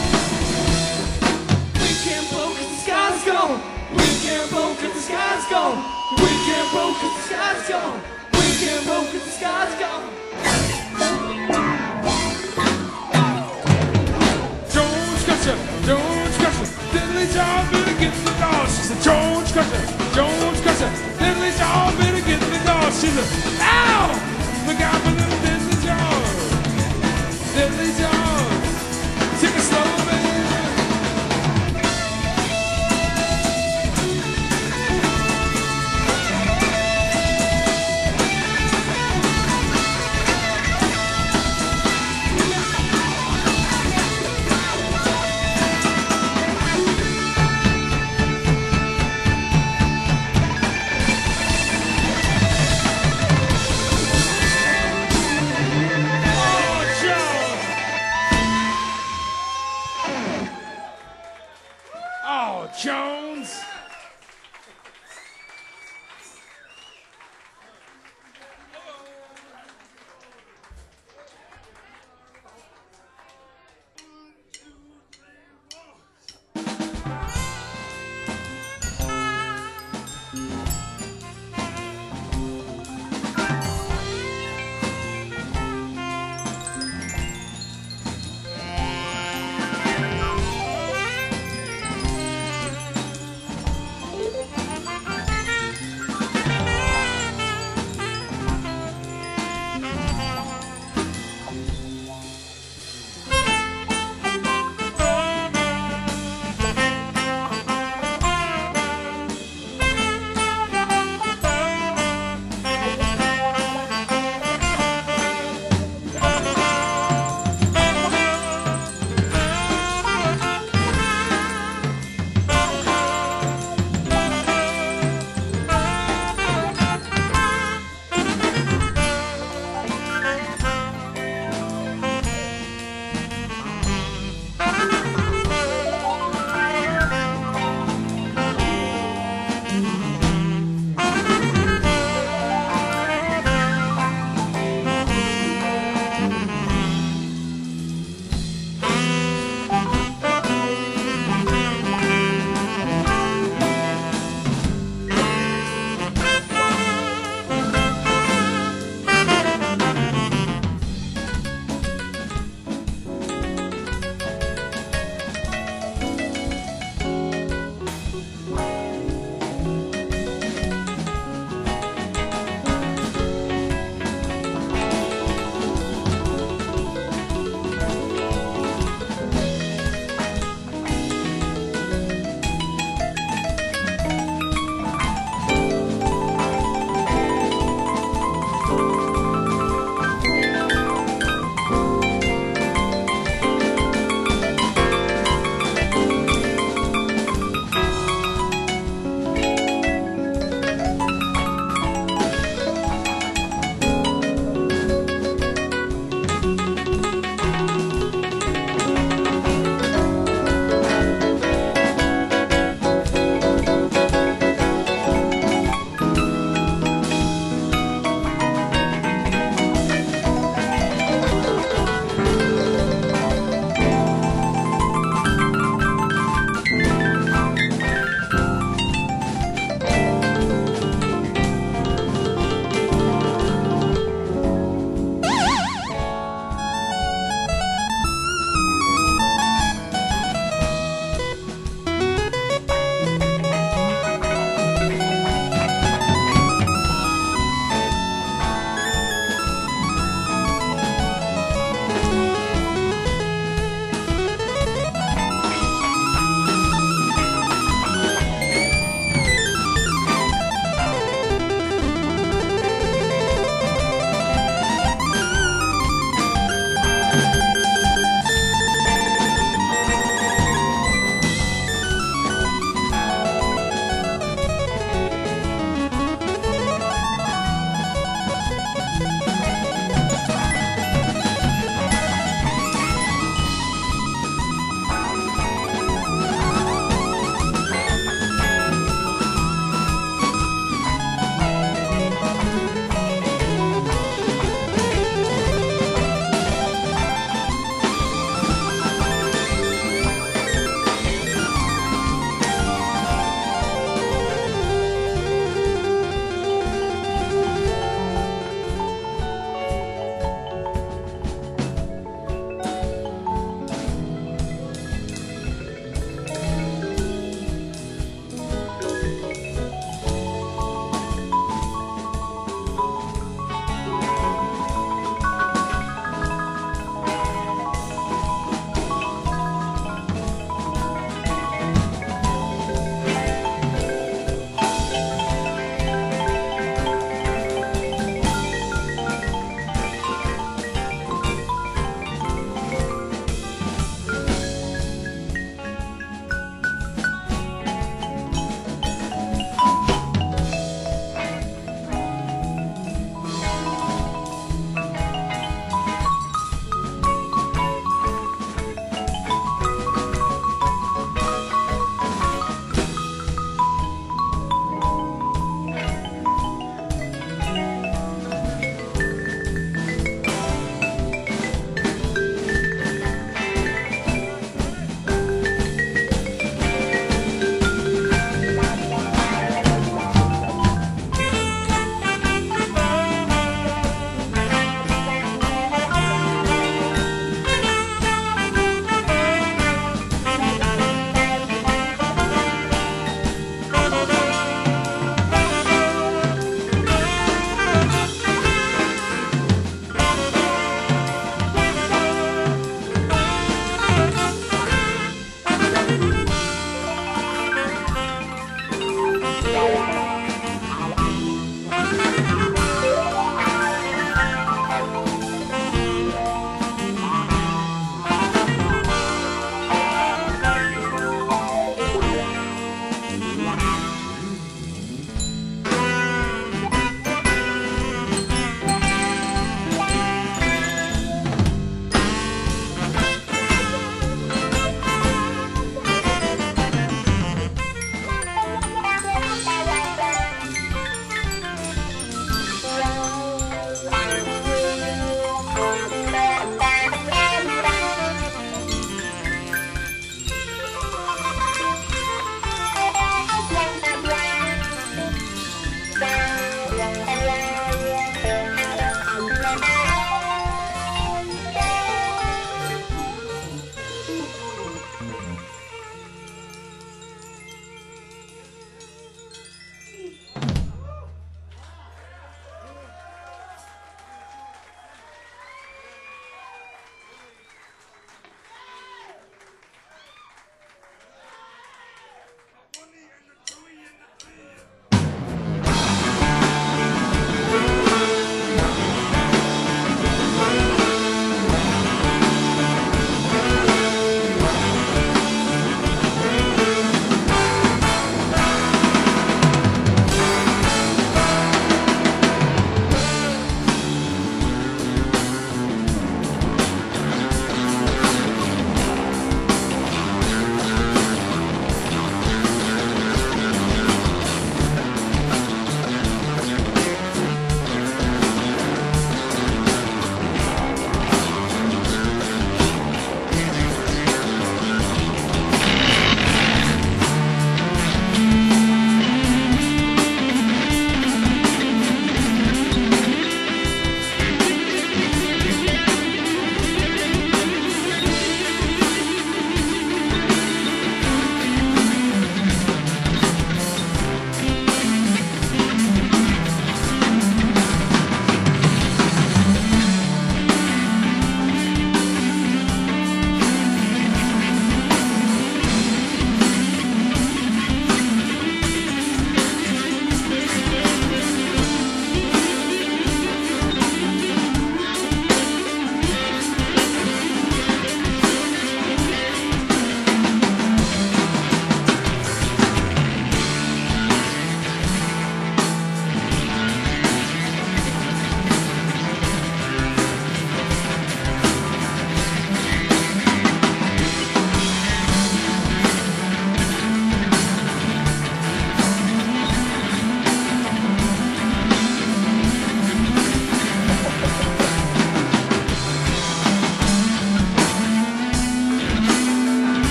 We can't blow 'cause the sky's gone. We can't blow 'cause the sky's gone. We can't blow 'cause the sky's gone. We can't blow 'cause the sky's gone. Jones Crusher, Jones Crusher, diddly jaw, better get the dog. She's a Jones Crusher, Jones Crusher, diddly jaw, better get the dog. She's a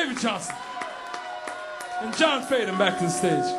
David Johnson. And John Faden back to the stage.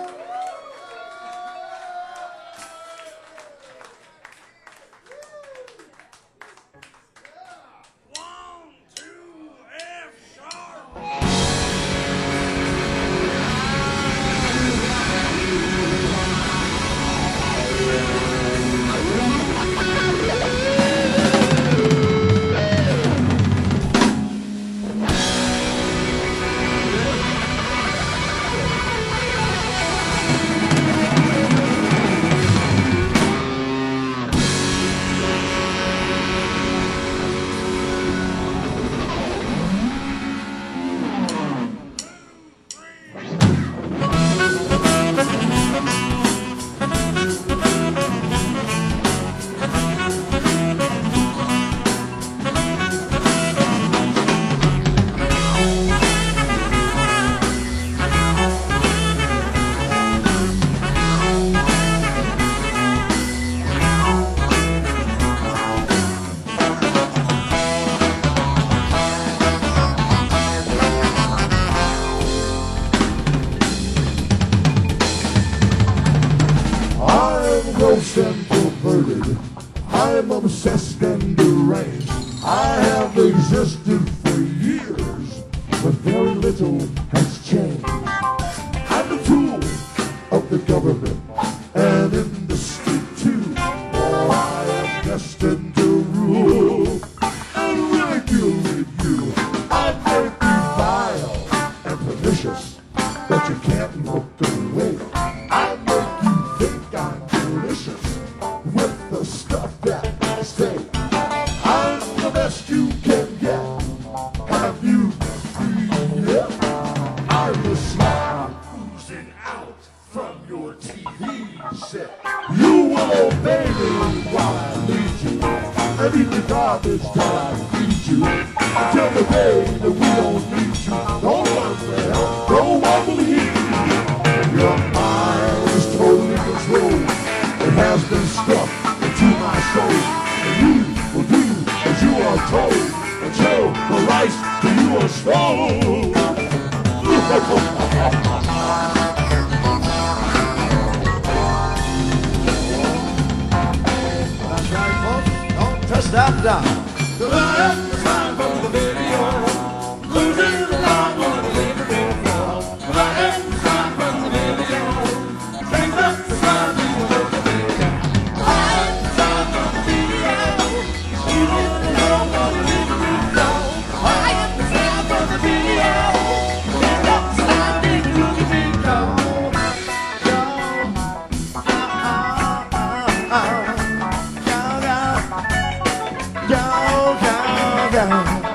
And perverted, I'm obsessed and deranged. I have existed for years, but very little has changed. I'm the tool of the government and industry too. Oh, I am destined to rule and regulate you. I make you vile and pernicious, but you can't look away. I make you think I'm delicious with the stuff that I say. I'm the best you can get. Have you seen it? I'm the slime oozing out from your T V set. You will obey me while I lead you, and eat the garbage that I feed you, until the day that we don't need you. No one will help, no one will hear you. Your mind is totally controlled. It has been struck into my soul, and you will do as you are told until the rights to you are stolen. That's right, folks. Don't touch that dial. The line is time from the video, losing the line on the living room floor. The line is time from the video, brings up the sound in the living room. The line is time from the video, losing the line on the living room floor. The line is time from the video, brings up the sound in the living room floor. Go, go, go, go, go, go, go.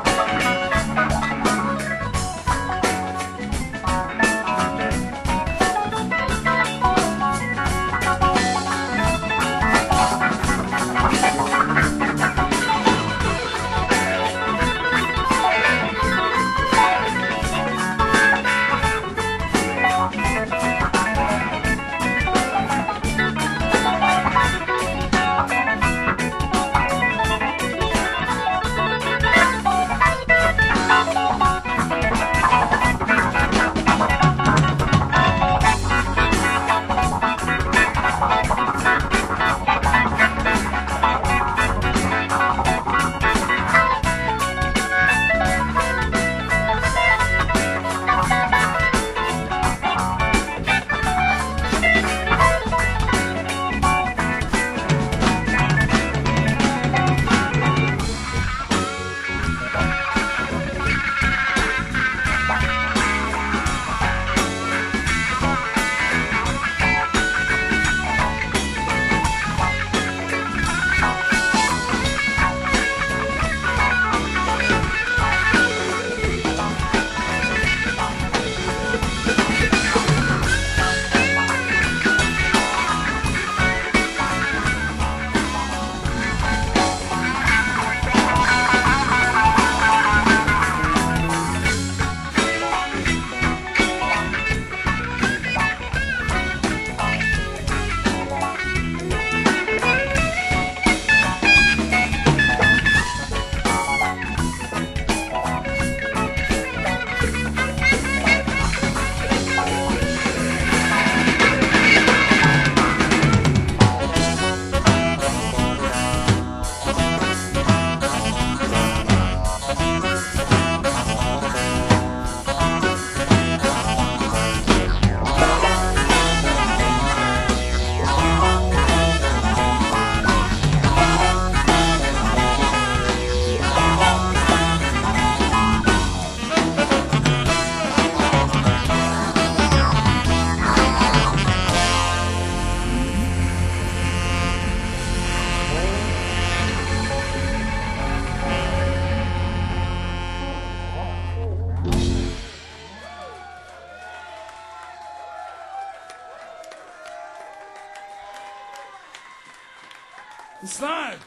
It's live.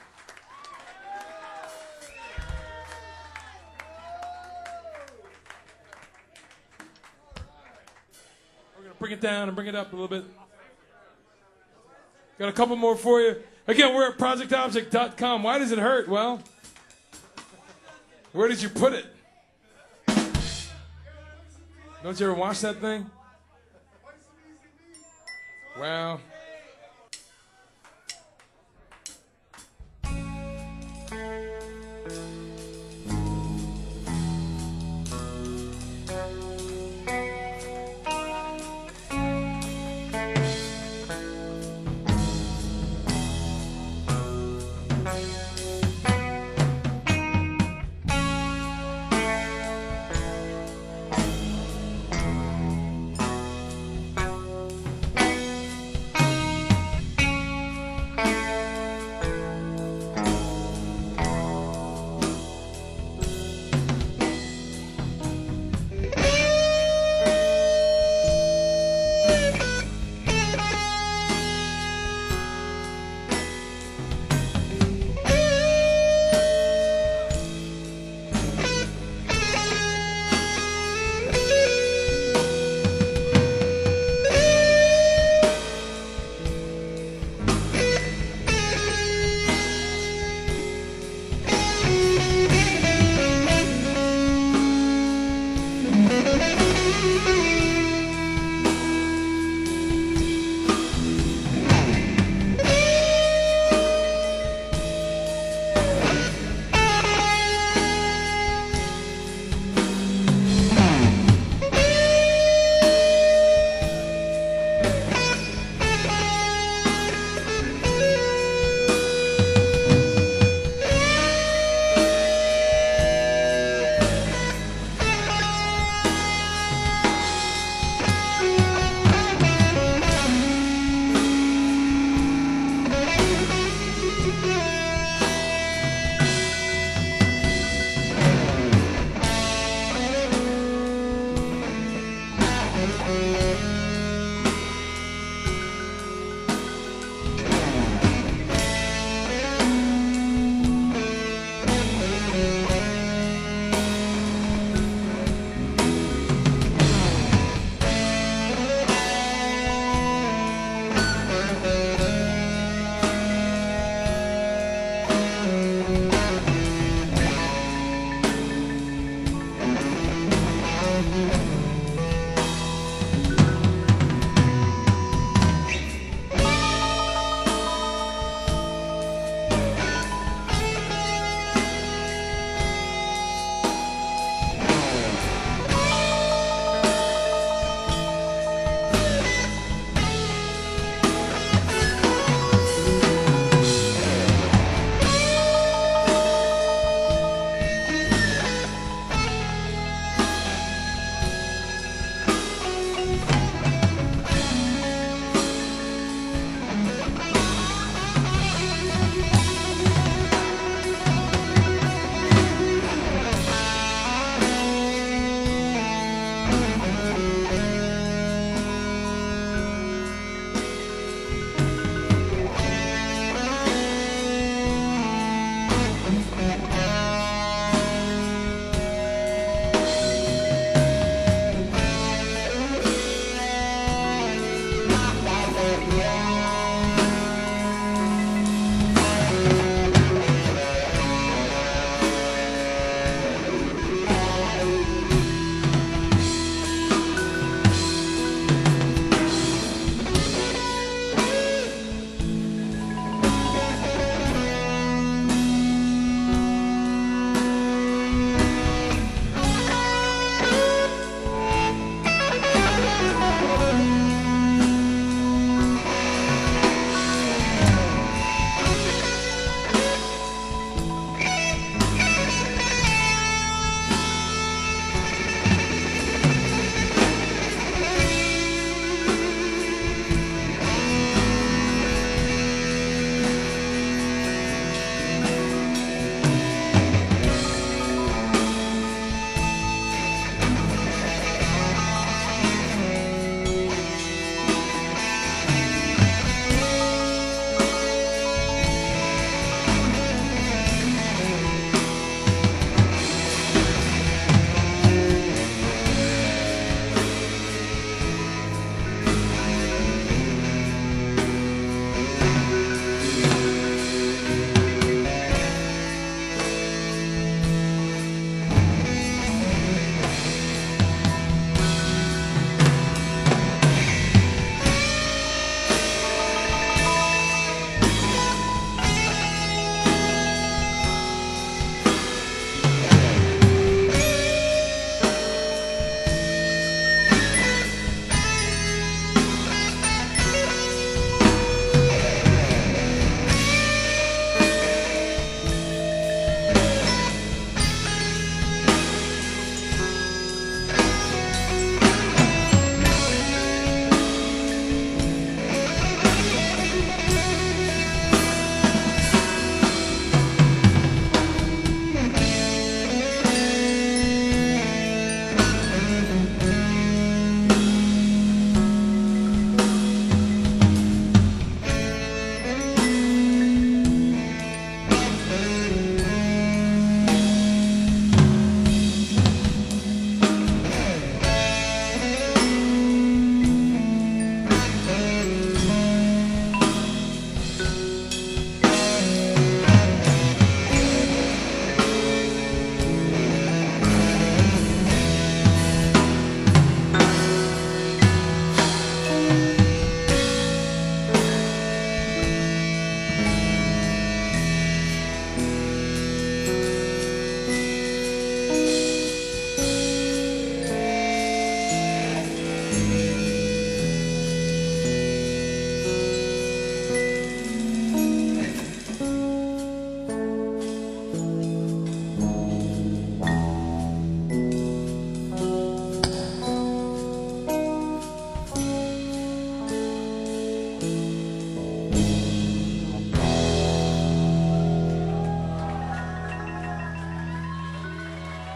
We're going to bring it down and bring it up a little bit. Got a couple more for you. Again, we're at project object dot com. Why does it hurt? Well, where did you put it? Don't you ever watch that thing? Well...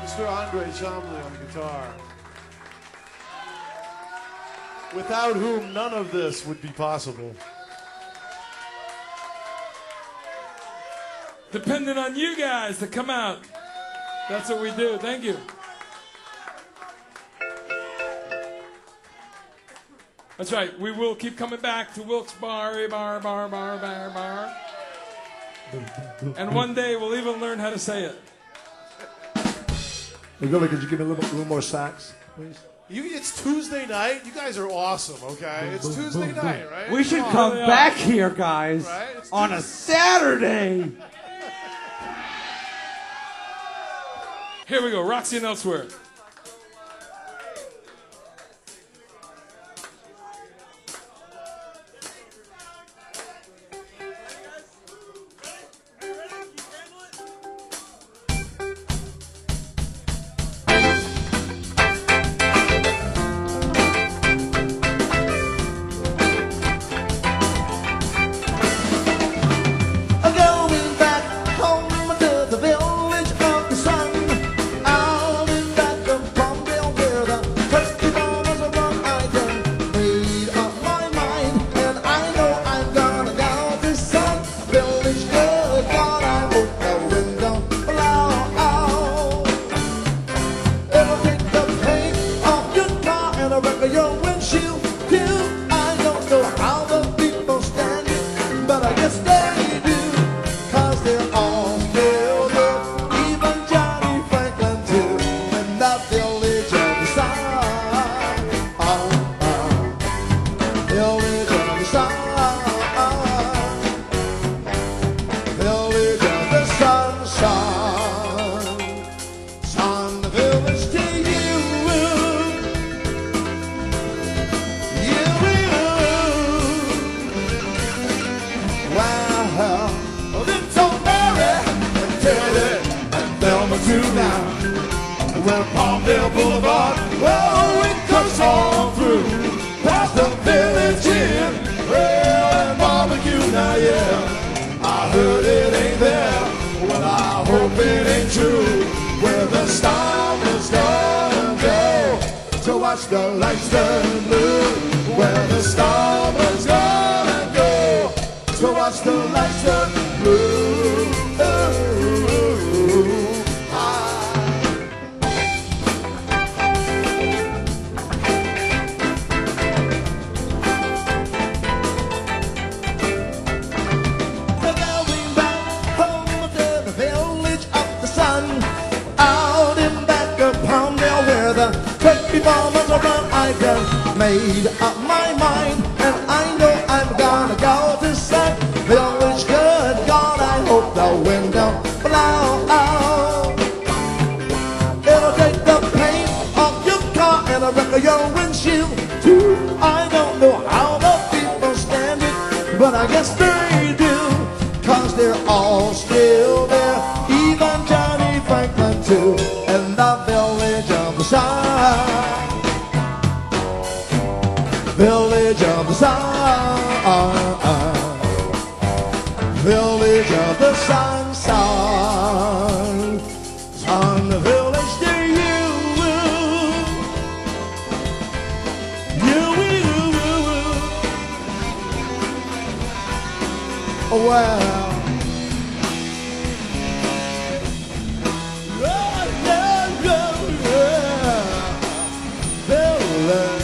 Mister Andre Chomley on guitar. Without whom none of this would be possible. Depending on you guys to come out. That's what we do. Thank you. That's right. We will keep coming back to Wilkes Barre, bar, bar, bar, bar, bar. And one day we'll even learn how to say it. Hey, Billy, could you give me a little, little more sax, please? You, it's Tuesday night. You guys are awesome, okay? It's Tuesday night, right? We should Come come on. back here, guys, Right? It's on a Saturday. Here we go. Roxy and Elsewhere. Going back home to the village of the sun, out in back of Palmdale where the turkey farmers are run. I done made up my mind, and I know I'm gonna go to some village good. God, I hope the wind don't blow out. It'll take the paint off your car and a wreck of your windshield too. I don't know how the people stand it, but I guess they do. Cause they're all still there, even Johnny Franklin too, in the village of the sun. Oh, oh. Village of the sun. Village of the sun, sun. Sun, the village to you. You. Wow. Little Mary and Teddy and Thelma too now. When Palmdale Boulevard, oh, it comes on through. Past the village inn, well, and barbecue now, yeah. I heard it ain't there, well, I hope it ain't true. Where the storm is gonna go to watch the lights turn blue. Where the storm is gonna go to watch the lights turn blue. Going back home to the village of the sun, out in back of Palmdale where the turkey farmers are run. I done made up my mind, and I know I'm gonna go to some village good. God, I hope the wind don't blow out. It'll take the paint off your car and a wreck of your windshield too. I don't know how the people stand it, but I guess they do. Cause they're all still there, even Johnny Franklin too, in the village of the sun. Village of the sun. Village of the sun, sun. Sun, the village to you. You. Well. Yeah, yeah, yeah, yeah. Village.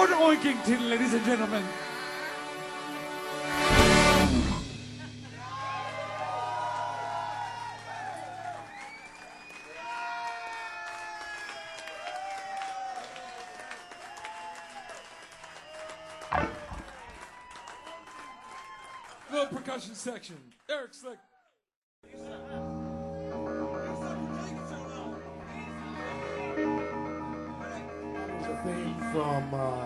Lord Oinkington, ladies and gentlemen. The percussion section. Eric Slick. It's a theme from uh,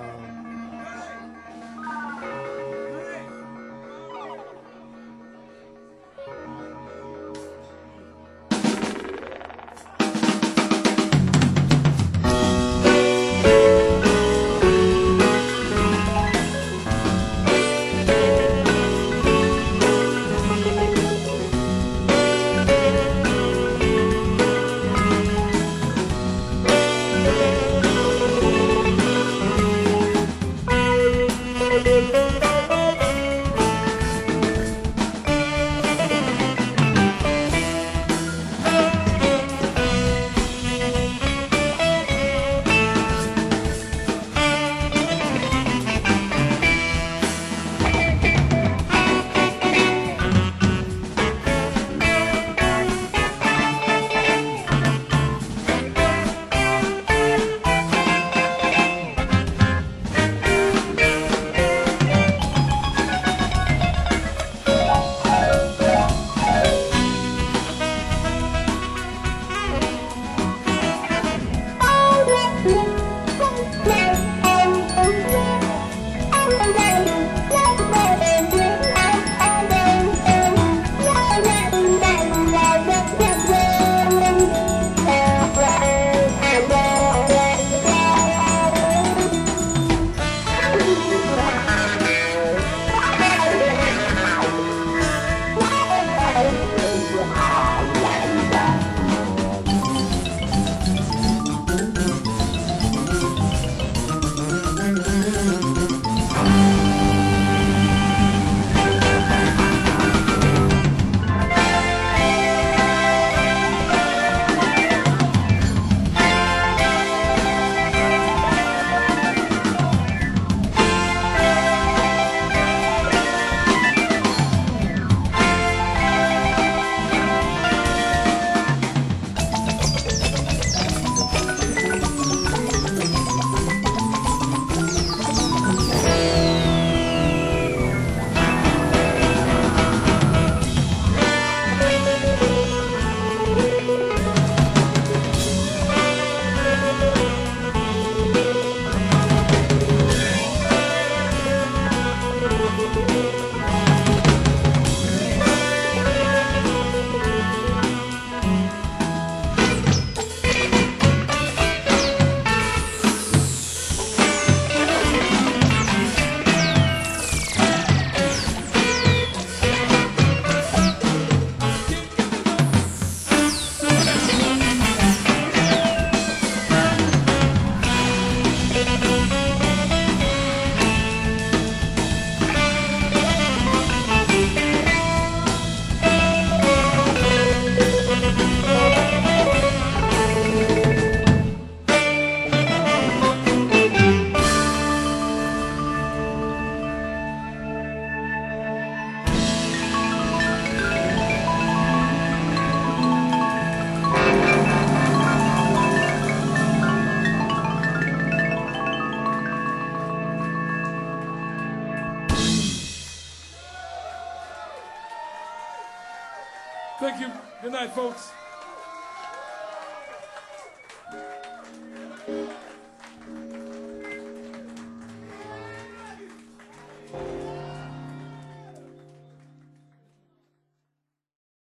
Thank you. Good night, folks.